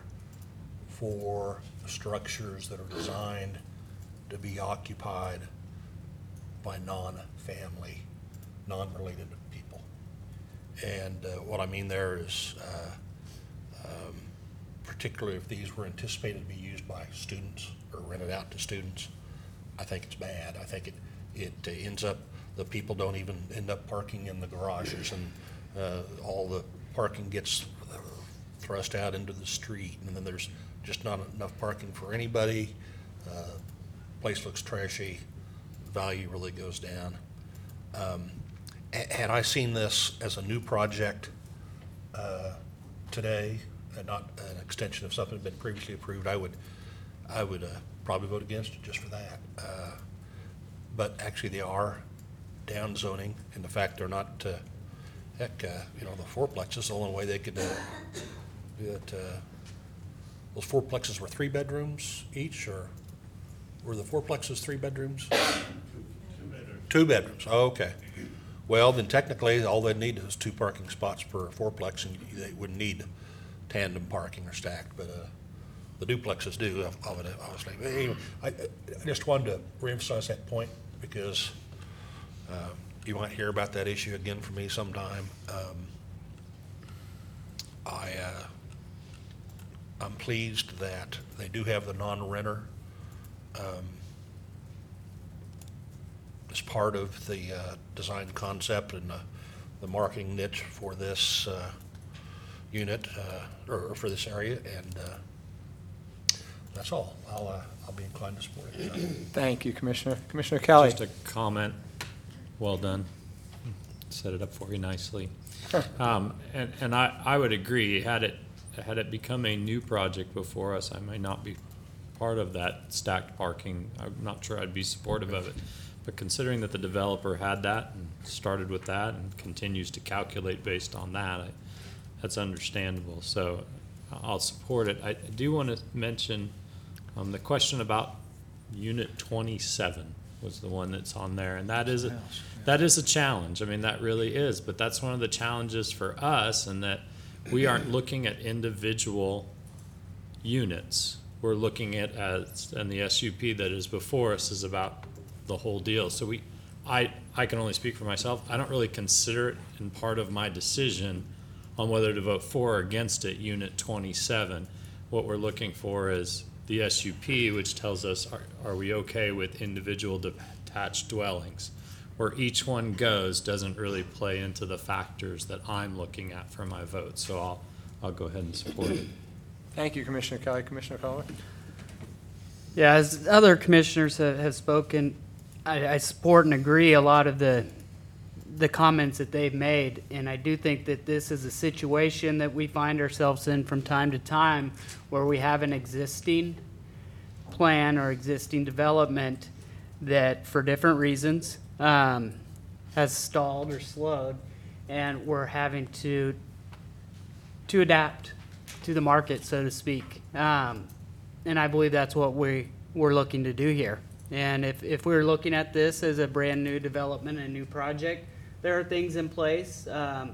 for structures that are designed to be occupied by non-family, non-related people. And uh, what I mean there is, uh, um, particularly if these were anticipated to be used by students or rented out to students, I think it's bad. I think it, it uh, ends up, the people don't even end up parking in the garages, and uh, all the parking gets uh, thrust out into the street, and then there's just not enough parking for anybody. Uh, Place looks trashy, value really goes down. Um, a- Had I seen this as a new project uh, today, and not an extension of something that had been previously approved, I would, I would uh, probably vote against it just for that. Uh, But actually, they are down zoning, and the fact they're not, uh, heck, uh, you know, the fourplexes is the only way they could uh, do it. uh, Those fourplexes were three bedrooms each, or were the fourplexes three bedrooms? Two bedrooms. Two bedrooms, oh, okay. Well, then technically, all they need is two parking spots per fourplex, and they wouldn't need tandem parking or stacked, but uh, the duplexes do, obviously. But anyway, I I just wanted to reemphasize that point, because um, you might hear about that issue again from me sometime. Um, I, uh, I'm pleased that they do have the non-renter um, as part of the uh, design concept and the, the marketing niche for this uh, unit, uh, or for this area, and uh, that's all. I'll, uh, I'll be inclined to support it.
Thank you, Commissioner. Commissioner Kelly?
Just a comment. Well done. Set it up for you nicely. Um, and, and I, I would agree, had it, had it become a new project before us, I may not be part of that stacked parking. I'm not sure I'd be supportive of it. But considering that the developer had that and started with that and continues to calculate based on that, I, that's understandable. So I'll support it. I, I do want to mention um, the question about Unit twenty-seven was the one that's on there, and that is a, that is a challenge. I mean, that really is. But that's one of the challenges for us, in that we aren't looking at individual units. We're looking at, as, and the S U P that is before us is about the whole deal. So we, I, I can only speak for myself. I don't really consider it in part of my decision on whether to vote for or against it, Unit twenty-seven. What we're looking for is the S U P, which tells us, are, are we okay with individual detached dwellings? Where each one goes doesn't really play into the factors that I'm looking at for my vote, so I'll, I'll go ahead and support it.
Thank you, Commissioner Kelly. Commissioner Kohler?
Yeah, as other commissioners have, have spoken, I, I support and agree a lot of the the comments that they've made, and I do think that this is a situation that we find ourselves in from time to time where we have an existing plan or existing development that, for different reasons, um, has stalled or slowed, and we're having to to adapt to the market, so to speak. Um, and I believe that's what we, we're looking to do here. And if, if we're looking at this as a brand new development, a new project, there are things in place, um,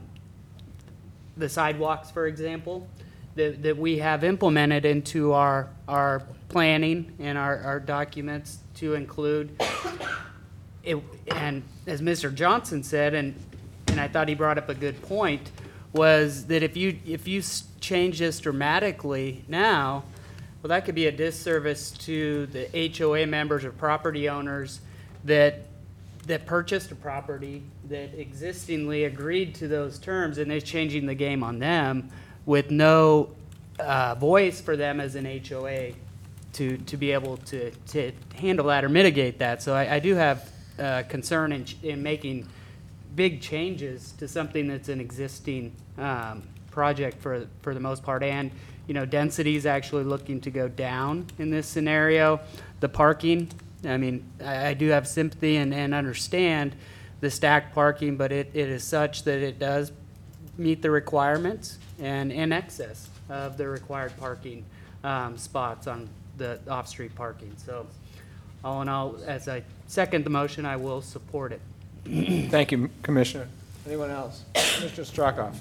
the sidewalks, for example, that, that we have implemented into our, our planning and our, our documents to include it. And as Mister Johnson said, and, and I thought he brought up a good point, was that if you, if you s- change this dramatically now, well, that could be a disservice to the H O A members or property owners that that purchased a property that existingly agreed to those terms, and they're changing the game on them with no uh, voice for them as an H O A to to be able to to handle that or mitigate that. So I, I do have uh, concern in, in making big changes to something that's an existing um, project for for the most part. And you know, density is actually looking to go down in this scenario. The parking, I mean, I, I do have sympathy and, and understand the stacked parking, but it, it is such that it does meet the requirements and in excess of the required parking um, spots on the off-street parking. So all in all, as I second the motion, I will support it.
Thank you, Commissioner. Anyone else? Mister Strockoff?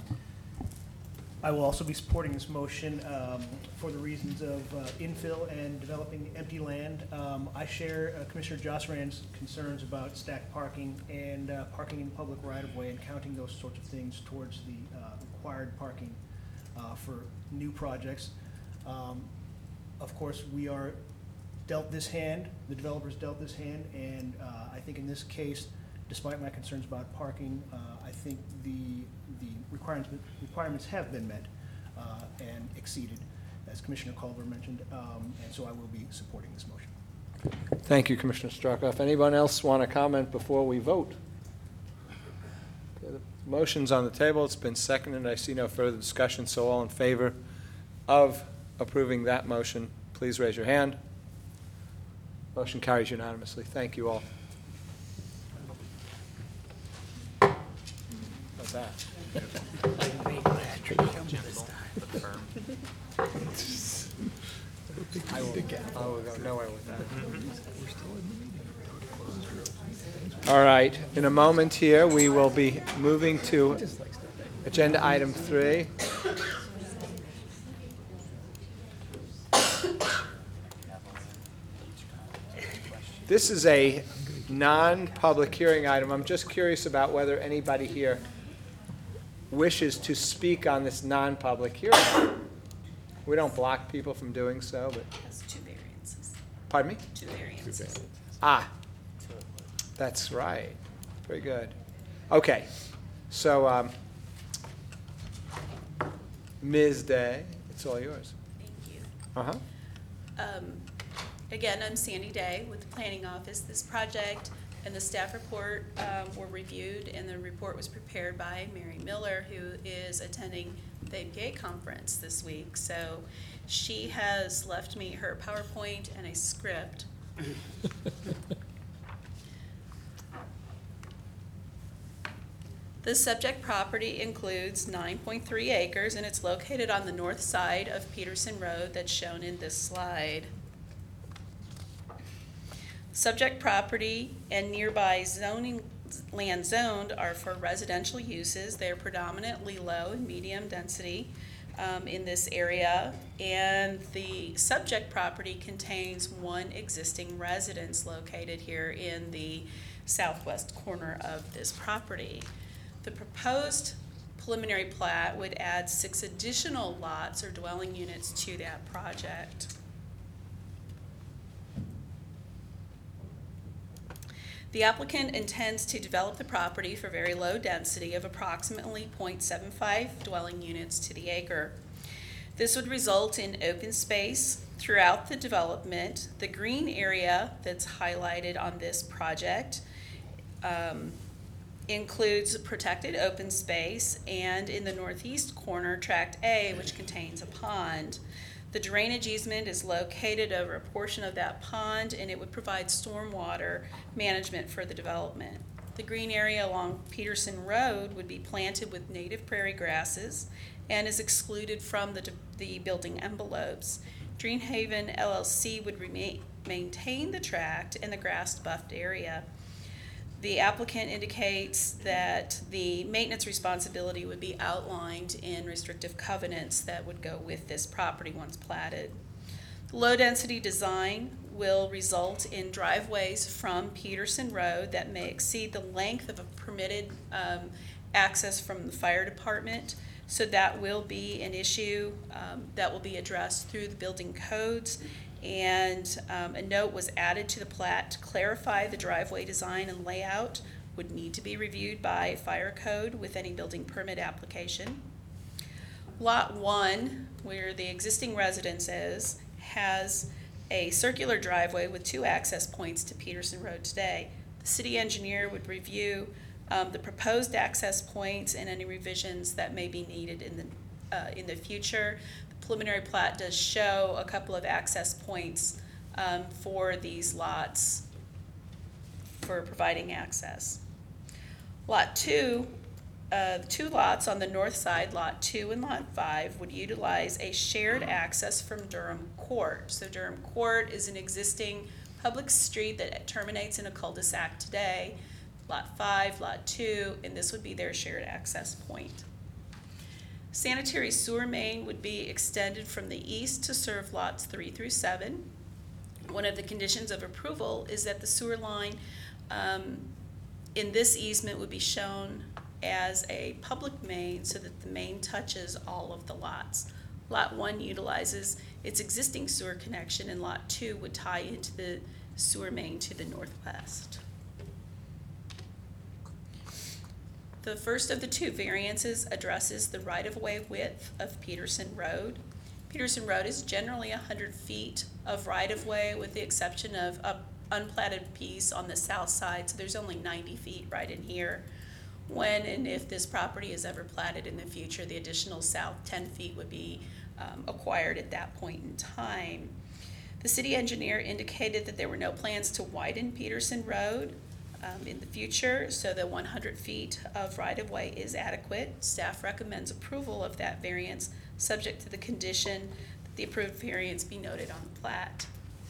I will also be supporting this motion um, for the reasons of uh, infill and developing empty land. Um, I share uh, Commissioner Jossran's concerns about stacked parking and uh, parking in public right-of-way and counting those sorts of things towards the uh, required parking uh, for new projects. Um, Of course, we are dealt this hand, the developers dealt this hand, and uh, I think in this case, despite my concerns about parking, uh, I think the the requirements requirements have been met uh, and exceeded, as Commissioner Culver mentioned, um, and so I will be supporting this motion.
Thank you, Commissioner Strockoff. Anyone else want to comment before we vote? Okay, the motion's on the table. It's been seconded. I see no further discussion, so all in favor of approving that motion, please raise your hand. Motion carries unanimously. Thank you all. How's that? I will, I will go nowhere with that. All right, in a moment here, we will be moving to agenda item three. This is a non-public hearing item. I'm just curious about whether anybody here wishes to speak on this non-public hearing. We don't block people from doing so, but,
Has two variances,
pardon me?
two variances.
Ah, that's right. Very good. Okay, so, um, Miz Day, it's all yours.
Thank you.
Uh-huh.
Um, Again, I'm Sandy Day with the Planning Office. This project and the staff report um, were reviewed, and the report was prepared by Mary Miller, who is attending the A P A conference this week. So she has left me her PowerPoint and a script. The subject property includes nine point three acres, and it's located on the north side of Peterson Road that's shown in this slide. Subject property and nearby zoning land zoned are for residential uses. They're predominantly low and medium density um, in this area. And the subject property contains one existing residence located here in the southwest corner of this property. The proposed preliminary plat would add six additional lots or dwelling units to that project. The applicant intends to develop the property for very low density of approximately zero point seven five dwelling units to the acre. This would result in open space throughout the development. The green area that's highlighted on this project um, includes protected open space, and in the northeast corner, Tract A, which contains a pond. The drainage easement is located over a portion of that pond, and it would provide stormwater management for the development. The green area along Peterson Road would be planted with native prairie grasses and is excluded from the, the building envelopes. Greenhaven L L C would remain, maintain the tract and the grass buffed area. The applicant indicates that the maintenance responsibility would be outlined in restrictive covenants that would go with this property once platted. Low-density design will result in driveways from Peterson Road that may exceed the length of a permitted um, access from the fire department. So that will be an issue um, that will be addressed through the building codes. And um, a note was added to the plat to clarify the driveway design and layout would need to be reviewed by fire code with any building permit application. Lot one, where the existing residence is, has a circular driveway with two access points to Peterson Road today. The city engineer would review um, the proposed access points and any revisions that may be needed in the, uh, in the future. Preliminary plat does show a couple of access points um, for these lots for providing access. Lot two, uh, the two lots on the north side, lot two and lot five, would utilize a shared access from Durham Court. So Durham Court is an existing public street that terminates in a cul-de-sac today. Lot five, lot two, and this would be their shared access point. Sanitary sewer main would be extended from the east to serve lots three through seven. One of the conditions of approval is that the sewer line um, in this easement would be shown as a public main so that the main touches all of the lots. Lot one utilizes its existing sewer connection, and lot two would tie into the sewer main to the northwest. The first of the two variances addresses the right-of-way width of Peterson Road. Peterson Road is generally one hundred feet of right-of-way with the exception of a unplatted piece on the south side, so there's only ninety feet right in here. When and if this property is ever platted in the future, the additional south ten feet would be um, acquired at that point in time. The city engineer indicated that there were no plans to widen Peterson Road Um, in the future, so the one hundred feet of right-of-way is adequate. Staff recommends approval of that variance, subject to the condition that the approved variance be noted on the plat.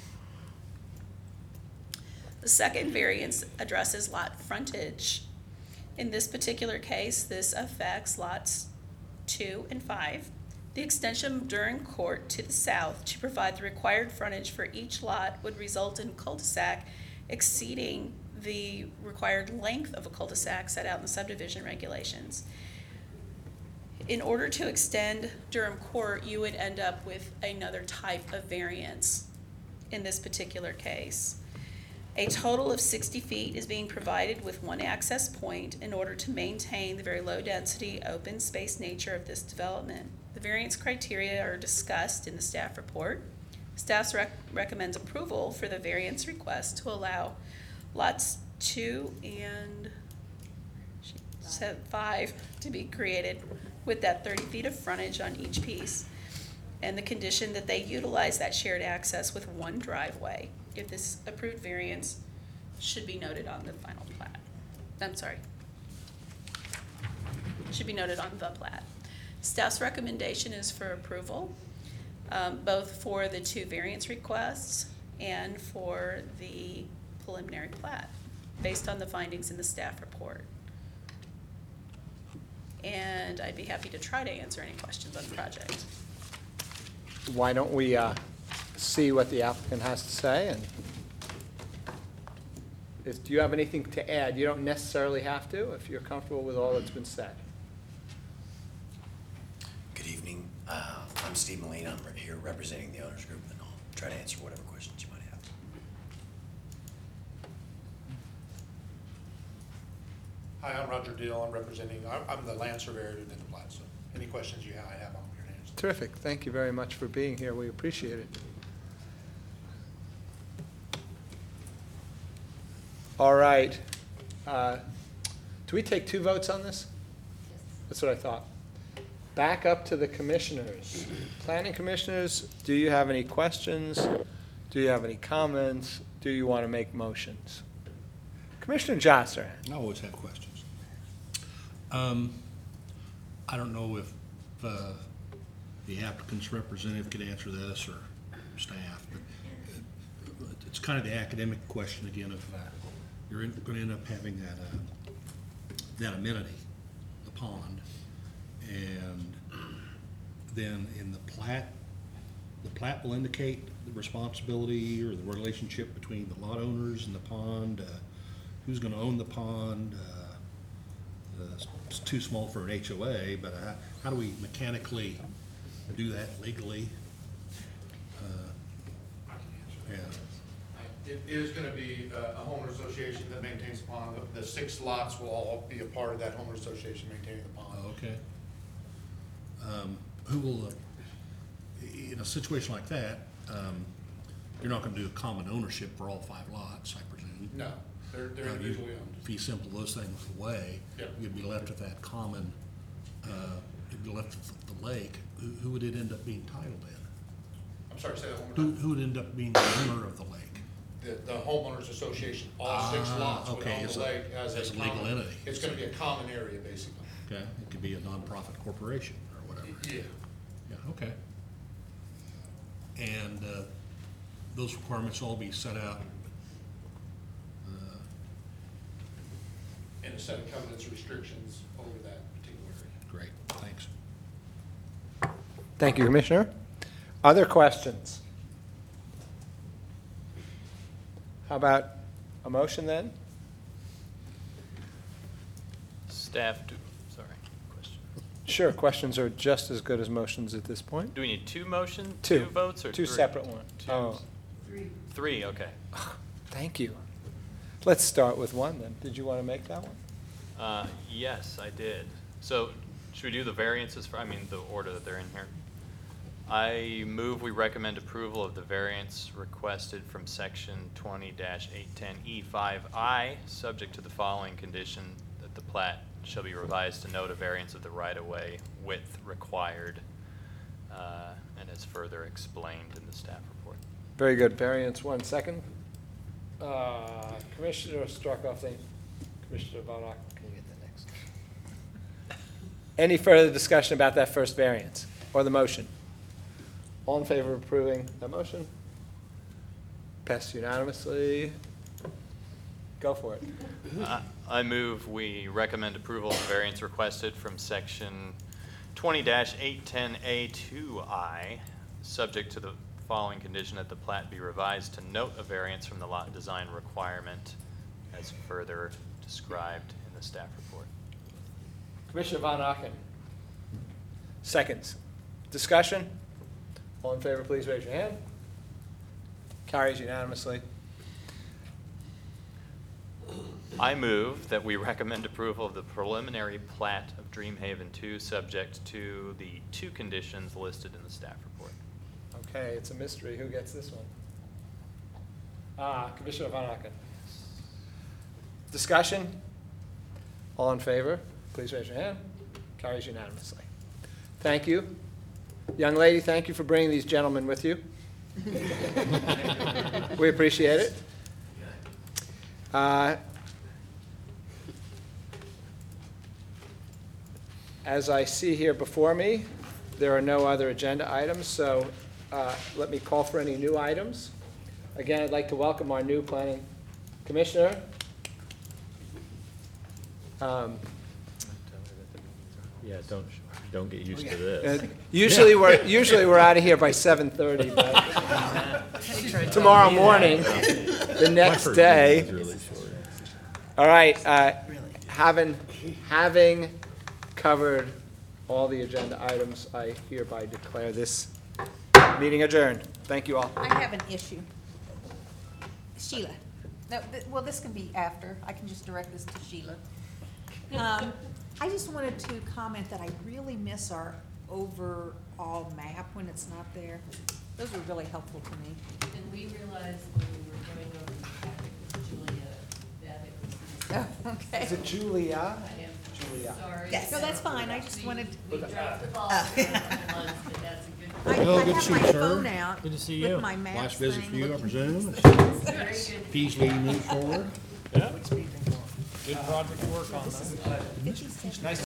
The second variance addresses lot frontage. In this particular case, this affects lots two and five. The extension of Durham Court to the south to provide the required frontage for each lot would result in cul-de-sac exceeding the required length of a cul-de-sac set out in the subdivision regulations. In order to extend Durham Court, you would end up with another type of variance in this particular case. A total of sixty feet is being provided with one access point in order to maintain the very low density, open space nature of this development. The variance criteria are discussed in the staff report. Staff rec- recommends approval for the variance request to allow lots two and so five to be created with that thirty feet of frontage on each piece, and the condition that they utilize that shared access with one driveway. If this approved variance should be noted on the final plat. I'm sorry. Should be noted on the plat. Staff's recommendation is for approval, um, both for the two variance requests and for the preliminary plat, based on the findings in the staff report. And I'd be happy to try to answer any questions on the project.
Why don't we uh, see what the applicant has to say? And if, do you have anything to add? You don't necessarily have to if you're comfortable with all that's been said.
Good evening. Uh, I'm Steve Molina. I'm here representing the owners group, and I'll try to answer whatever questions you might have.
Hi, I'm Roger Deal. I'm representing, I'm, I'm the land surveyor who did the plat, so any questions you have, I have, I'm here to answer.
Terrific. Thank you very much for being here. We appreciate it. All right. Uh, Do we take two votes on this? That's what I thought. Back up to the commissioners. Planning commissioners, do you have any questions? Do you have any comments? Do you want to make motions? Commissioner Josser.
I always have questions. Um, I don't know if uh, the applicant's representative could answer this or staff, but uh, it's kind of the academic question again of uh, you're going to end up having that uh, that amenity, the pond, and then in the plat, the plat will indicate the responsibility or the relationship between the lot owners and the pond, uh, who's going to own the pond. Uh, uh, it's too small for an H O A, but uh, how do we mechanically do that legally? Uh, yeah.
It is gonna be a homeowner association that maintains the pond. The the six lots will all be a part of that homeowner association maintaining the pond.
Oh, okay. Um, who will, uh, in a situation like that, um, you're not gonna do a common ownership for all five lots, I presume?
No, they're, they're
Uh, you-
individually owned.
Fee simple those things away.
Yep.
You'd be left with that common, uh, you'd be left with the lake. Who, who would it end up being titled in?
I'm sorry, say that one more
Who,
time.
who would end up being the owner of the lake?
The, the homeowners association, all six
Ah,
lots would
okay,
own
as
the
a-
lake as a
as a legal
common-
entity.
It's gonna be a common area, basically.
Okay, it could be a nonprofit corporation or whatever.
Yeah.
Yeah, okay. And uh, those requirements all be set out, uh,
And a set of covenants restrictions over that particular area.
great, thanks.
Thank you, Commissioner. Other questions? How about a motion then?
Staff, do, sorry, question.
Sure, questions are just as good as motions at this point.
Do we need two motion,
Two.
two votes, or three?
Two separate ones.
Two.
Oh.
Three, okay.
Thank you. Let's start with one then. Did you want to make that one?
Uh, yes, I did. So, should we do the variances for, I mean, the order that they're in here? I move we recommend approval of the variance requested from section twenty eight ten E five I, subject to the following condition, that the plat shall be revised to note a variance of the right-of-way width required, uh, and as further explained in the staff report.
Very good. Variance one, second. Uh, Commissioner Starkov, thank Commissioner Von Ock, can you get the next? Any further discussion about that first variance or the motion? All in favor of approving that motion? Passed unanimously. Go for it.
I I move we recommend approval of the variance requested from section twenty eight ten A two I, subject to the following condition that the plat be revised to note a variance from the lot design requirement as further described in the staff report.
Commissioner Von Aken. Seconds. Discussion? All in favor, please raise your hand. Carries unanimously.
I move that we recommend approval of the preliminary plat of Dreamhaven two, subject to the two conditions listed in the staff report.
Okay, it's a mystery. Who gets this one? Ah, Commissioner Von Aken. Discussion? All in favor, please raise your hand. Carries unanimously. Thank you. Young lady, thank you for bringing these gentlemen with you. We appreciate it. Uh, As I see here before me, there are no other agenda items, so uh, let me call for any new items. Again, I'd like to welcome our new planning commissioner. Um,
Yeah, don't, don't get used to
uh,
this.
Usually, we're, usually we're out of here by seven thirty, but tomorrow morning, the next day. All right, uh, having, having covered all the agenda items, I hereby declare this meeting adjourned. Thank you all.
I have an issue. Sheila. No, th- well, this can be after. I can just direct this to Sheila. Um, I just wanted to comment that I really miss our overall map when it's not there. Those were really helpful to me.
And we realized when we were going over the traffic with Julia that it was.
Oh, okay.
Is it Julia?
I am
Julia.
sorry.
Yes. No, that's fine. I just
We-
wanted-
We dropped the ball for a couple months, but that's a good.
I,
Well,
I
good to
have
see
my
you, sir.
phone out
Good to see
with
you.
my maps
Last visit
thing,
for you, I
looking-
presume.
Very good.
Peasley move forward.
Speed things along.
Good project to work on, though.
Nice